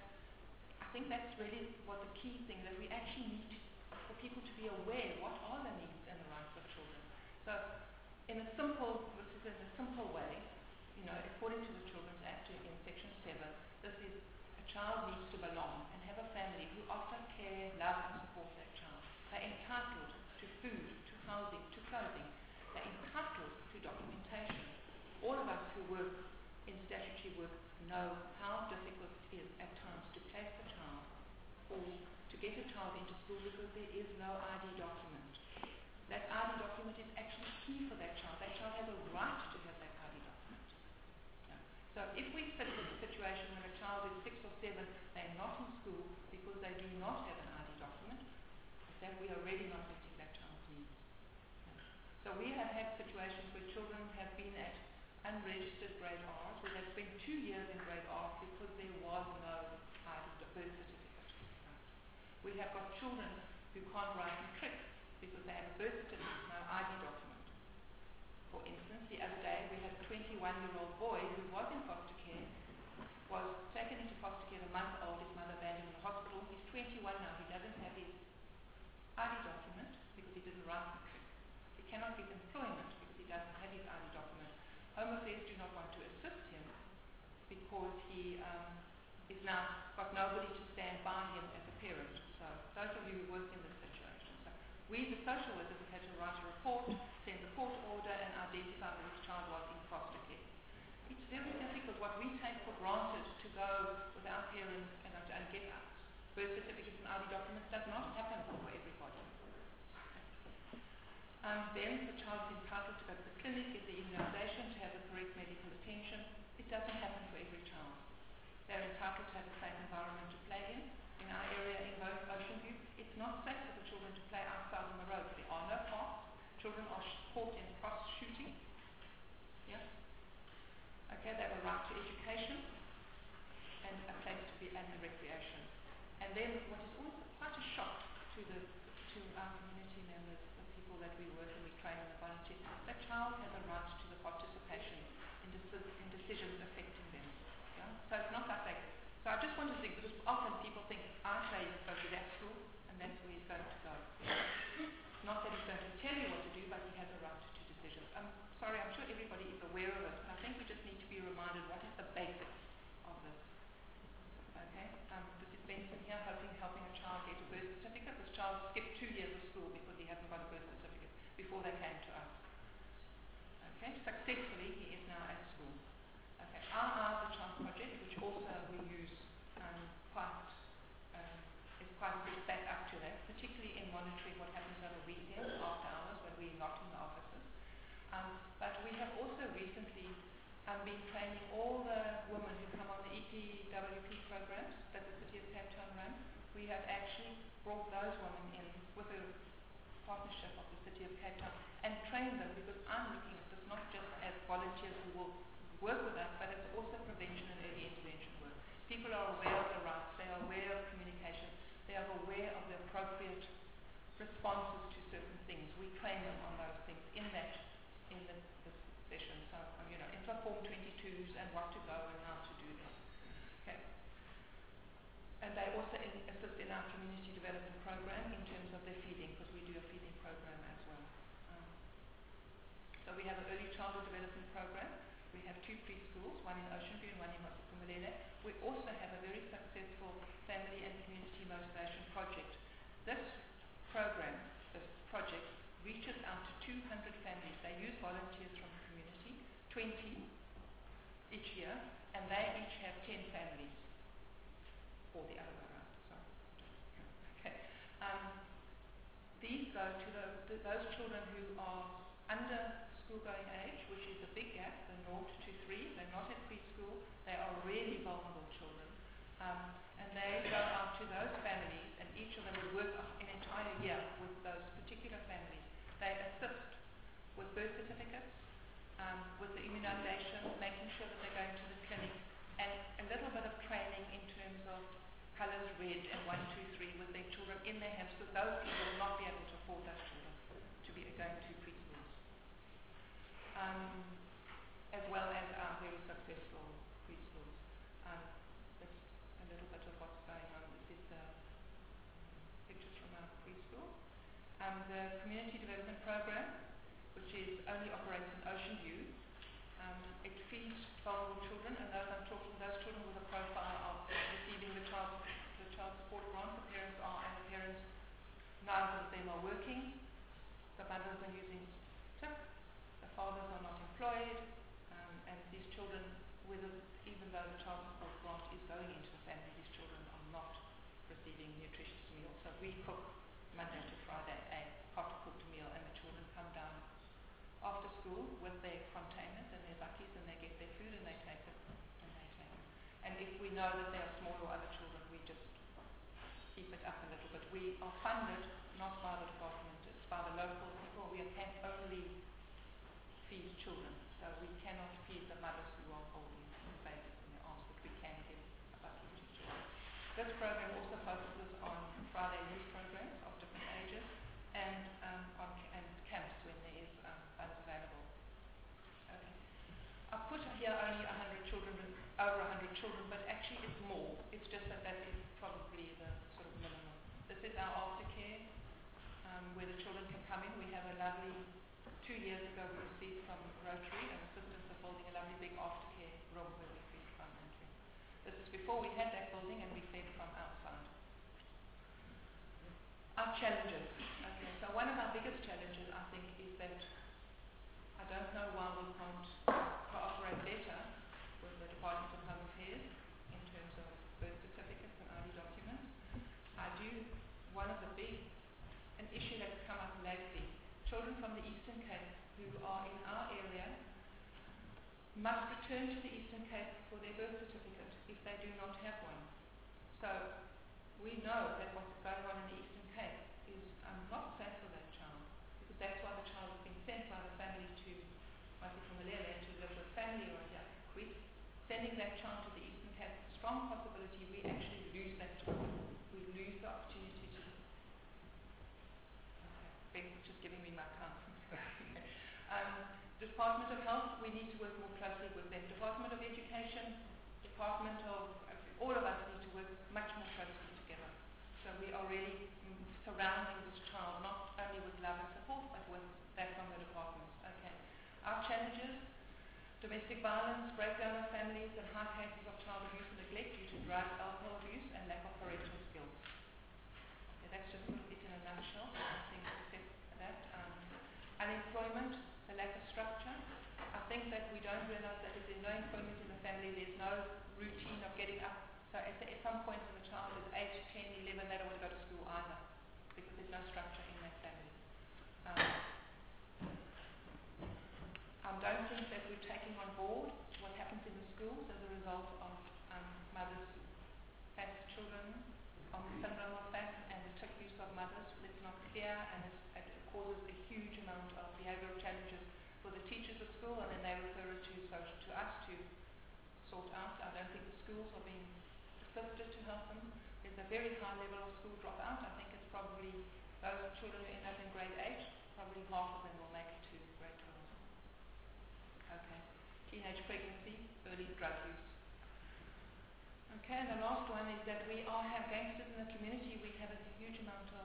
really what the key thing, that we actually need for people to be aware what are the needs and the rights of children. So in a simple way, according to the Children's Act in Section 7, this is a child needs to belong and have a family who offer care, love and support that child. They're entitled to food, to housing, to clothing. They're entitled to documentation. All of us who work in statutory work know how difficult it is at times to place a child or to get a child into school because there is no ID document. That ID document is actually key for that child. That child has a right to have that ID document. Yeah. So if we sit with a situation when a child is 6 or 7, they're not in school because they do not have an ID document, that we are really not meeting that child's needs. Yeah. So we have had situations where children have been at unregistered grade R's, where they've spent 2 years in grade R because there was no birth certificate. We have got children who can't write and trick because they have a birth certificate, no ID document. For instance, the other day we had a 21-year-old boy who was in foster care, was taken into foster care a month old, his mother abandoned him in the hospital. He's 21 now, he doesn't have his ID document because he didn't write and trick. He cannot get employment because he doesn't have his ID document. Home Affairs do not want to assist him because he is now got nobody to stand by him as a parent. So those of you who work in this situation. So we, the social workers, have had to write a report, send the court order, and identify that this child was in foster care. It's very difficult. What we take for granted to go with our parents and get birth certificates and ID documents does not happen for everybody. Then the child is entitled to go to the clinic, get the immunization, to have the correct medical attention. It doesn't happen for every child. They're entitled to have a safe environment to play in. In our area in Ocean View, it's not safe for the children to play outside on the road. There are no parks. Children are caught in cross shooting. Yeah. Okay, they have a right to education and a place to be and recreation. And then what is also quite a shock to our community members, the people that we work and we train and volunteer, the child has a right to the participation in decisions affecting them. Yeah? So it's not like that. So I just want to think, because often people think, our child is going to that school and that's where he's going to go. Not that he's going to tell you what to do, but he has a right to decisions. I'm sorry, I'm sure everybody is aware of it, but I think we just need to be reminded what is the basics of this. Okay? This is Benson here, helping a child get a birth certificate. This child skipped 2 years of school because he hasn't got a birth certificate before they came to us. Okay? Successfully, he is now at school. Okay. Our Eye of the Child project, which also we use is quite a bit back up to that, particularly in monitoring what happens over weekends, after hours, when we're not in the offices. But we have also recently been training all the women who come on the EPWP programs that the City of Cape Town run. We have actually brought those women in with a partnership of the City of Cape Town and trained them, because I'm looking at this not just as volunteers who will work with us, but it's also prevention and early intervention work. People are aware of the rights, they are aware of communication, they are aware of the appropriate responses to certain things. We train them on those things in the session. So, Intraform 22s and what to go and how to do them. Okay. And they also assist in our community development program in terms of their feeding, because we do a feeding program as well. So we have an early childhood development program. We have 2 preschools, one in Ocean View and one in Mosiphumelele. We also have a very successful family and community motivation project. This program, this project, reaches out to 200 families. They use volunteers from the community, 20 each year, and they each have 10 families. Or the other way around, sorry. Okay. These go to those children who are under school-going age, which is a big gap, the 0 to 3. They're not at preschool. They are really vulnerable children. And they go out to those families, and each of them will work an entire year with those particular families. They assist with birth certificates, with the immunization, making sure that they're going to the clinic, and a little bit of training in terms of colors red and 1, 2, 3 with their children in their hands, because those people will not be able to afford those children to be going to preschools. As well as our very successful preschools. That's a little bit of what's going on. This is the pictures from our preschool. The community development program, which is only operates in Ocean View, it feeds vulnerable children, and those I'm talking, those children with a profile of receiving the child support grant. The parents are, and the parents, neither of them are working. The mothers are using TIP. The fathers are not employed, and these children, even though the child support grant is going into the family, these children are not receiving nutritious meals. So we cook Monday to Friday a hot-cooked meal, and the children come down after school with their containers and their buckies, and they get their food and they take it. And if we know that they are small or other children, we just keep it up a little bit. We are funded not by the department, it's by the local people. We can only feed children, so we cannot feed the mothers who are holding babies in their arms, but we can give a bucket to children. This program also focuses on Friday youth programs of different ages, and camps when there is funds available. Okay. I've put here only 100 children, over 100 children, but actually it's more. It's just that is probably the sort of minimum. This is our aftercare, where the children can come in. We have a lovely, 2 years ago we received from Rotary an assistance of building a lovely big aftercare room where we feed from and drink. This is before we had that building, and we fed from outside. Our challenges. Okay, so one of our biggest challenges, I think, is that I don't know why we can't cooperate better with the Department of Home Affairs in terms of birth certificates and ID documents. One of the an issue that's come up lately, children from the Eastern Cape who are in our area must return to the Eastern Cape for their birth certificate if they do not have one. So we know that what's going on in the Eastern Cape is not safe for that child, because that's why the child has been sent by the family to Mosiphumelele to live with family right here. Sending that child to the Eastern Cape, strong possibility we actually lose that child. We lose the opportunity to. Okay, Ben's just giving me my count. Department of Health, we need to work more closely with them. Department of Education, all of us need to work much more closely together. So we are really surrounding this child, not only with love and support, but with that from the departments. Okay. Our challenges: domestic violence, breakdown of families, and high cases of child abuse and neglect due to drug, alcohol abuse, and lack of parental skills. Okay, that's just sort of it in a nutshell. Nothing except that. Unemployment, the lack of structure. I think that we don't realize that if there's no employment in the family, there's no routine of getting up. So at some point when the child is 8, 10, 11, they don't want to go to school either, because there's no structure in that family. don't think that we're taking on board what happens in the schools as a result of mothers' fat children on the syndrome of fat and the tick use of mothers. It's not clear, and it causes a huge amount of behavioural challenges for the teachers at school, and then they refer it to us to sort out. I don't think the schools are being assisted to help them. There's a very high level of school dropout. I think it's probably those children who end up in grade 8, probably half of them will make it to grade 12. Okay. Teenage pregnancy, early drug use. Okay, and the last one is that we all have gangsters in the community. We have a huge amount of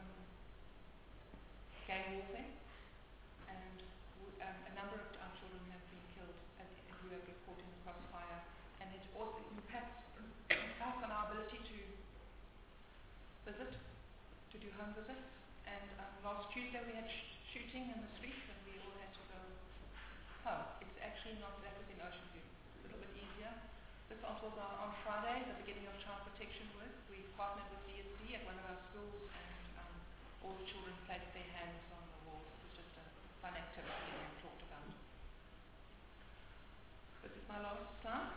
gang warfare, and a number of our children have been killed as you have reported in the Crossfire, and it also impacts us on our ability to visit, to do home visits. And last Tuesday we had shooting in the streets, and we all had to go home. It's actually not, that was in Ocean View. It's a little bit easier. This was on Friday, the beginning of child protection work. We partnered with DSD at one of our schools, and all the children placed their hands on the walls. It was just a fun activity and talked about. This is my last slide.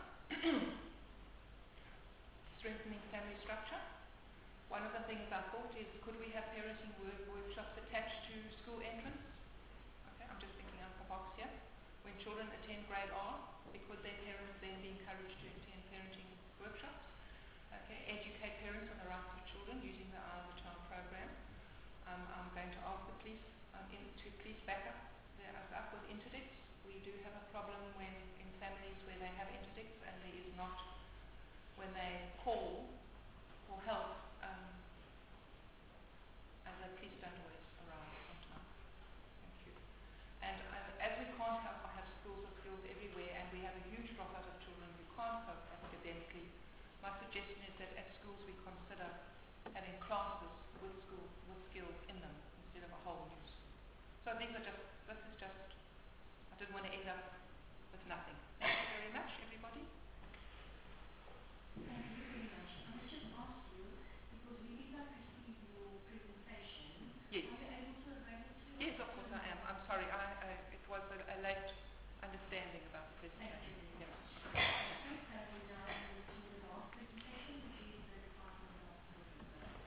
Strengthening family structure. One of the things I thought is, could we have parenting workshops attached to school entrance? Okay, I'm just thinking out the box here. When children attend grade R, could their parents then be encouraged to attend parenting workshops? Okay, educate parents on the rights of children using the Eye of the Child program. I'm going to ask the police to please back us up with interdicts. We do have a problem when in families where they have interdicts and there is not, when they call for help, and the police don't always arrive sometimes. Thank you. And as we can't help, I have schools with skills everywhere, and we have a huge dropout of children who can't cope academically. My suggestion is that at schools we consider having classes with skills in them instead of a whole new school. So this is just, I didn't want to end up with nothing. Thank you very much, everybody. Thank you very much. I must just ask you, because we did not receive your presentation, yes. Are you able to bring it to us? Yes, of course I am. I'm sorry, it was a late understanding about the presentation. Thank you very much. Yeah. Okay, so we now move to the last presentation, which is the Department of Tourism.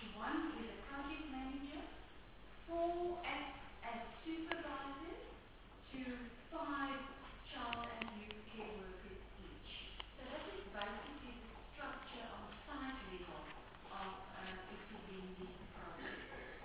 which one is a project manager, 4 act as supervisors, to 5 child and youth care workers each. So that is basically the structure on site level of Isibindi project.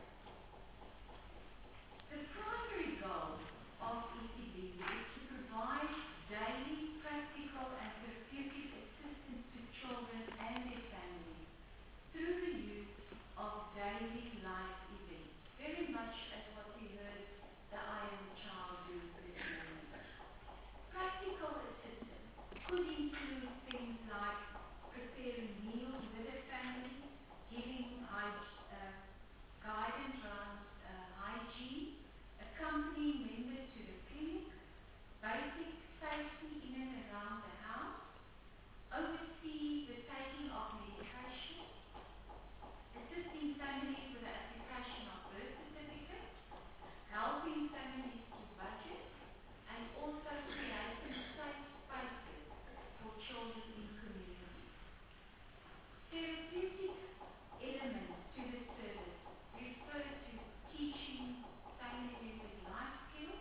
The primary goal of Isibindi is to provide daily practical and therapeutic assistance to children and their families through the use of daily life events, very much as what we heard the I Am Child do this morning. Practical assistance could include things like preparing meals with the family, giving guidance around hygiene, accompanying members to the clinic, basic safety in and around the house, oversee the taking of medication, assisting families with the application of birth certificates, helping families to budget, and also creating safe spaces for children in communities. Therapeutic elements to the service refer to teaching family members life skills,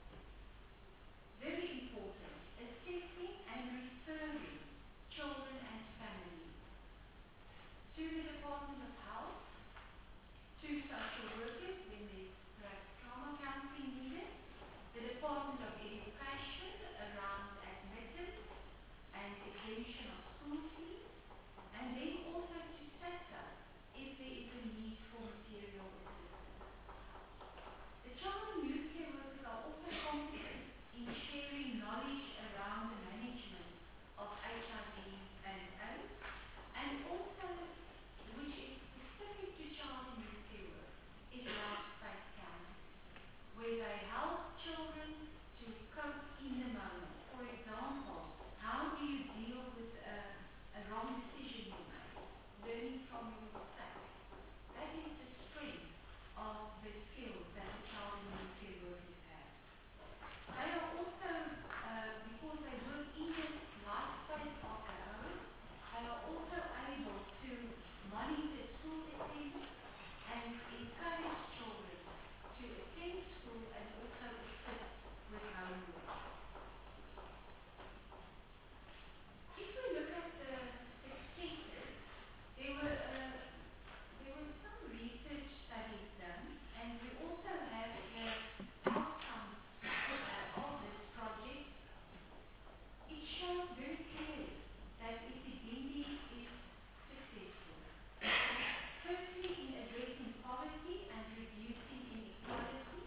very important, assessing and referring children and families to the Department of Health, to social workers when there's perhaps trauma counseling needed, the Department of Education around admittance and exemption of school fees, and then also to SASSA if there is a need for material assistance. The child and youth care workers are also competent in sharing knowledge around the management of HIV and AIDS, and also, which is specific to child and youth care work, is life space counseling, where they help children to cope in the moment. For example, how do you deal with a wrong decision you made? Learning from your mistakes. That is the strength of the skills that the child and youth care workers have. They are also, because they work in the life space of the home, they are also able to monitor school attendance and encourage children to attend school and also assist with homework. If we look at the successes, there were some research studies done, and we also have the outcomes of this project. It shows very clearly that Isibindi is successful. Firstly, in addressing poverty and reducing inequality.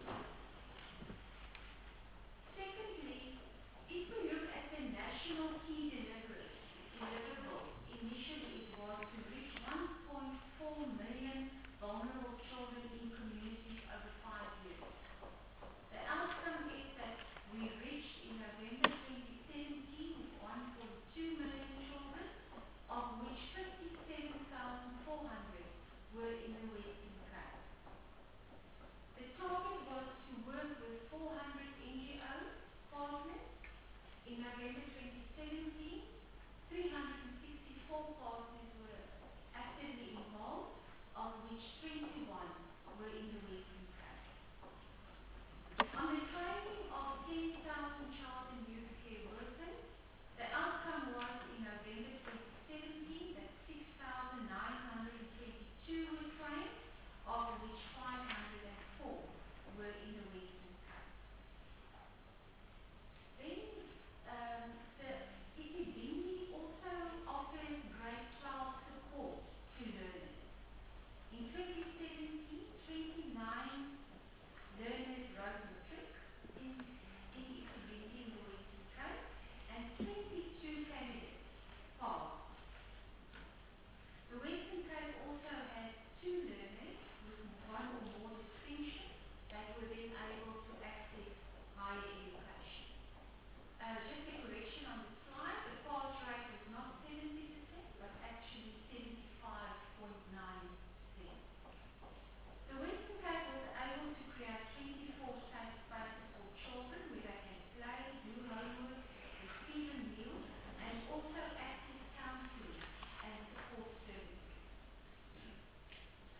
Secondly, if we look at the national key deliverables, initially it was to reach 1.4 million vulnerable children in communities over 5 years. The outcome is that we reached in November 2017 1.2 million children, of which 57,400 were in the Western Cape. The target was to work with 400 NGO partners. In November 2017, 364 partners were actively involved, of which 21 were in the Western Cape. On the training of 10,000 child and youth care workers, the outcome was in November 2017 that 6,922 were trained, of which 504 were in the Western Cape. Then the Isibindi also offers grade 12 support to learners. In 2017, 29 learners wrote matric in Isibindi in the Western Cape, and 22 candidates passed. The Western Cape also had 2 learners with 1 or more distinctions that were then able to access higher education. Just a correction on the slide, the pass rate was not 70%, but actually 75.9%. The Western Cape was able to create 24 safe spaces for children where they can play, do homework, receive a meal, and also access counseling and support services.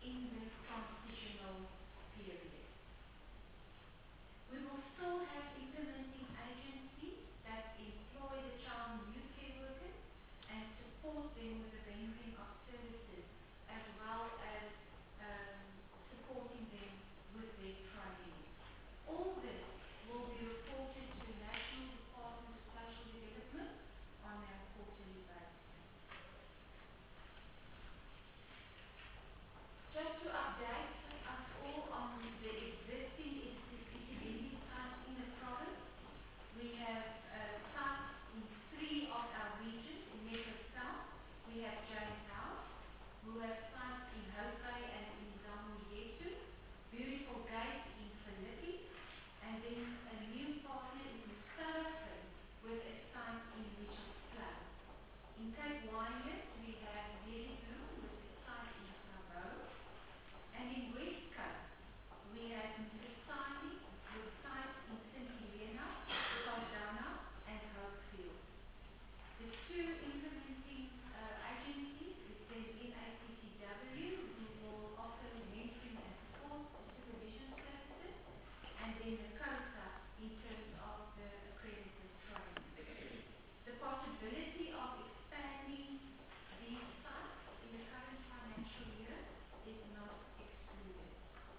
in the transitional period. We will still have implementing agencies that employ the child and youth care workers and support them with the rendering of services, as well as supporting them with their training. All this will be reported to the National Department of Social Development on a quarterly basis. Just to update us all on the existing Isibendi sites in the province, we have sites in 3 of our regions. In Metro South, we have James House, who have sites in Hope Bay and in Zamuyetu, Beautiful Gate in Philippi, and then a new partner is Mustarafin with a site in Richards Plain. In Cape Wineland, we have Berryblue with a site in Sabo, and in West Coast, we have Mfisani with sites in St. Helena, Saldanha, and Hopefield. The 2 implementing agencies is the NACCW, who will offer mentoring and support supervision services, and then the COSA in terms of the accredited training. The possibility of expanding these sites in the current financial year is not excluded.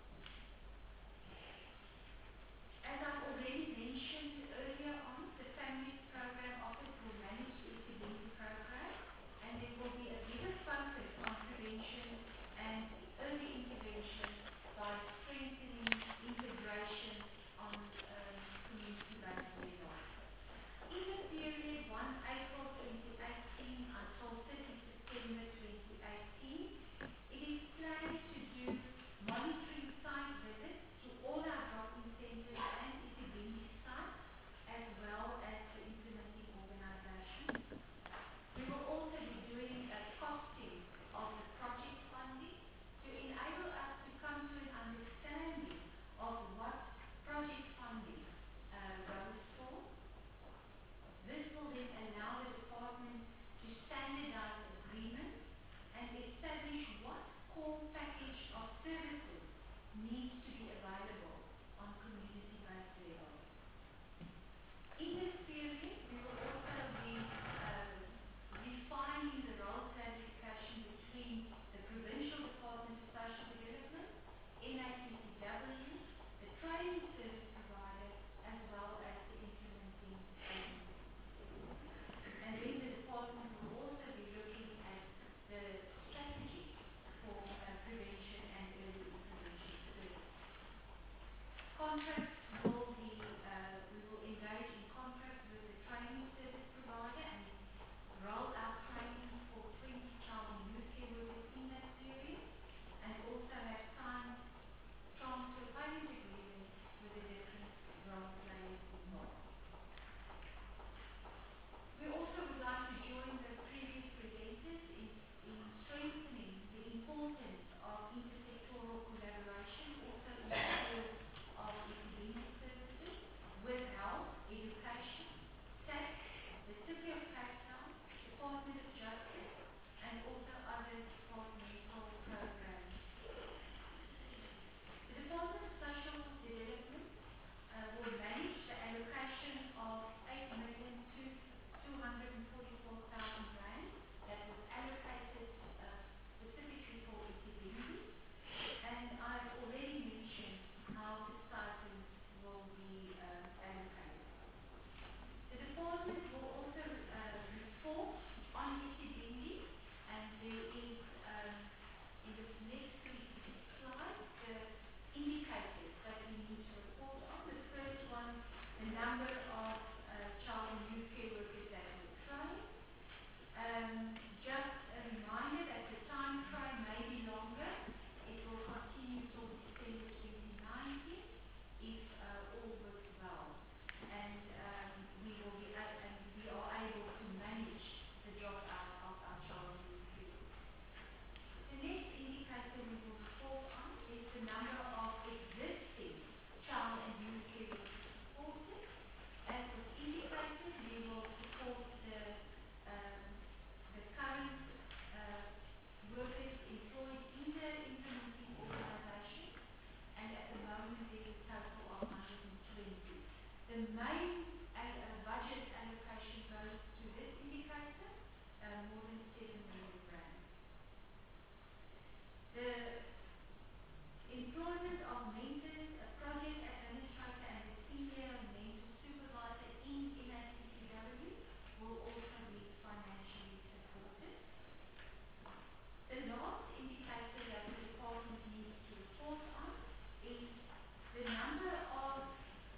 As I've already mentioned earlier on, the Families Program Office will manage the Isibendi program, and there will be a bigger focus on prevention and early intervention by strengthening integration on community-based level. In the period 1 April 2018 until 30 September 2018, it is planned to do monitoring site visits to all our drop-in centers and Isibendi sites, as well as the implementing organizations. We will also be doing a costing of the project funding to enable us to come to an understanding of what project funding goes for. This will then allow the department to standardize agreements and establish what core package of services needs to be available on community-based level. In this period, we will also be refining the role clarification between the Provincial Department of Social Development, NACCW, the training service provider, as well as the implementing agency. And then the department will also be looking at the strategy for prevention and early intervention services. Contracts will be, we will engage in contracts with the training service provider and roll out training for 20 child and youth care workers in that period, and also have signed transfer payment agreements with the different role players involved. We also would like to join the previous presenters in strengthening the importance of intersectoral collaboration, also in the field of Isibendi services, with health, education, tax, the City of Cape Town, Department of Justice, and also other departmental programs. The Department of Social Development will manage the allocation of 8,244,000 rand that was allocated specifically for Isibendi, and I've already mentioned how the stipends will be allocated. The department will also report on Isibendi, and there is in this next 3 slides the indicators that we need to report on. The first one, the number of child and youth care workers that were trained. Just a reminder that the time frame may be longer. It will continue till December 2019 if all works well. And we are able to manage the dropout of our child and youth care workers. The next indicator we will report on is the number of existing child and youth care workers supported. As was indicated, we will support the current main budget allocation goes to this indicator, more than 7 million rand. The employment of mentors, a project administrator and a senior mentor supervisor in NACCW will also be financially supported. The last indicator that the department needs to report on is the number of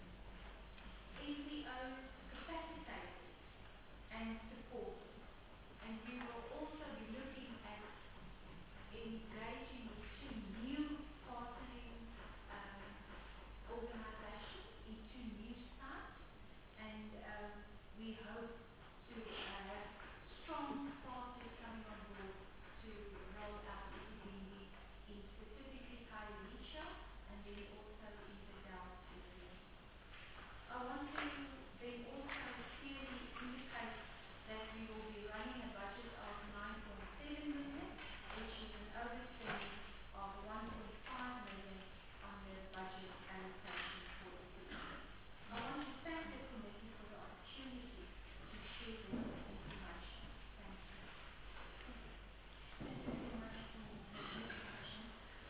NPOs capacitated and supported. And we will also be looking at engaging with 2 new partnering organizations in 2 new sites, and we hope to have strong partners coming on board to roll out eTheBini in specifically Khayelitsha and then also in the Delta area. I want to then also clearly indicate that we will be running a budget of 9.7 million, which is an overspending of 1.5 million on the budget allocation for eTheBini. I want to thank the committee for the opportunity to share this information. Thank you. Thank you very much for the presentation.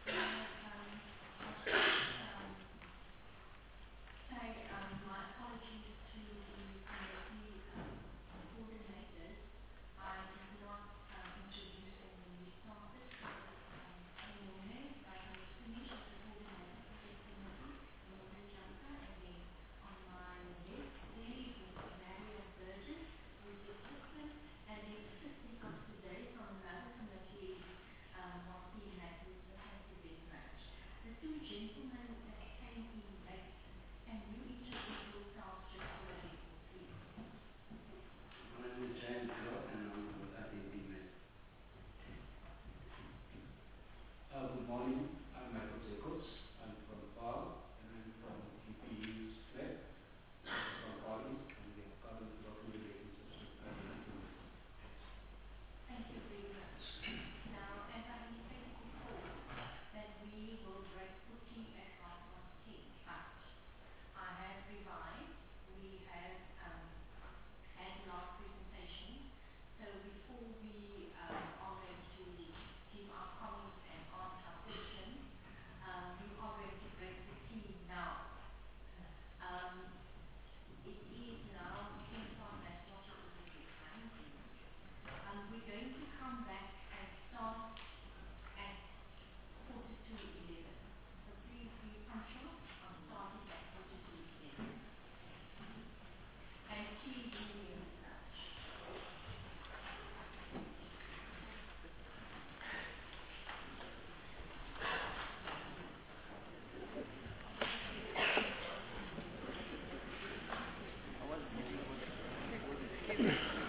I'll say my apologies to the committee coordinators. I did not introduce them when we started, so Leone, that was finished as the coordinator for this committee, Leone Janka, and then on my left there is Mario Burgess, who is the assistant, and then assisting us today from another committee is Martin Matthews. Thank you very much. The 2 gentlemen that came in late, can you introduce yourselves just for the record, please? My name is James Clark and I'm with eTheBini. Good morning, I'm Michael Jacobs. I'm from PAL and I'm from TPU's FLEG, from Collins, and we have current working relationships with eTheBini. Thank you very much. Now, as I indicated before, that we will break for tea at 10:30, but I have revised. We have had last presentations, so before we are going to give our comments and answer questions, we are going to break the tea now. It is now 10 past, that's not your official time, please. We're going to come back and start at 11:45. So please be punctual on starting at 11:45. And tea will be in touch. I was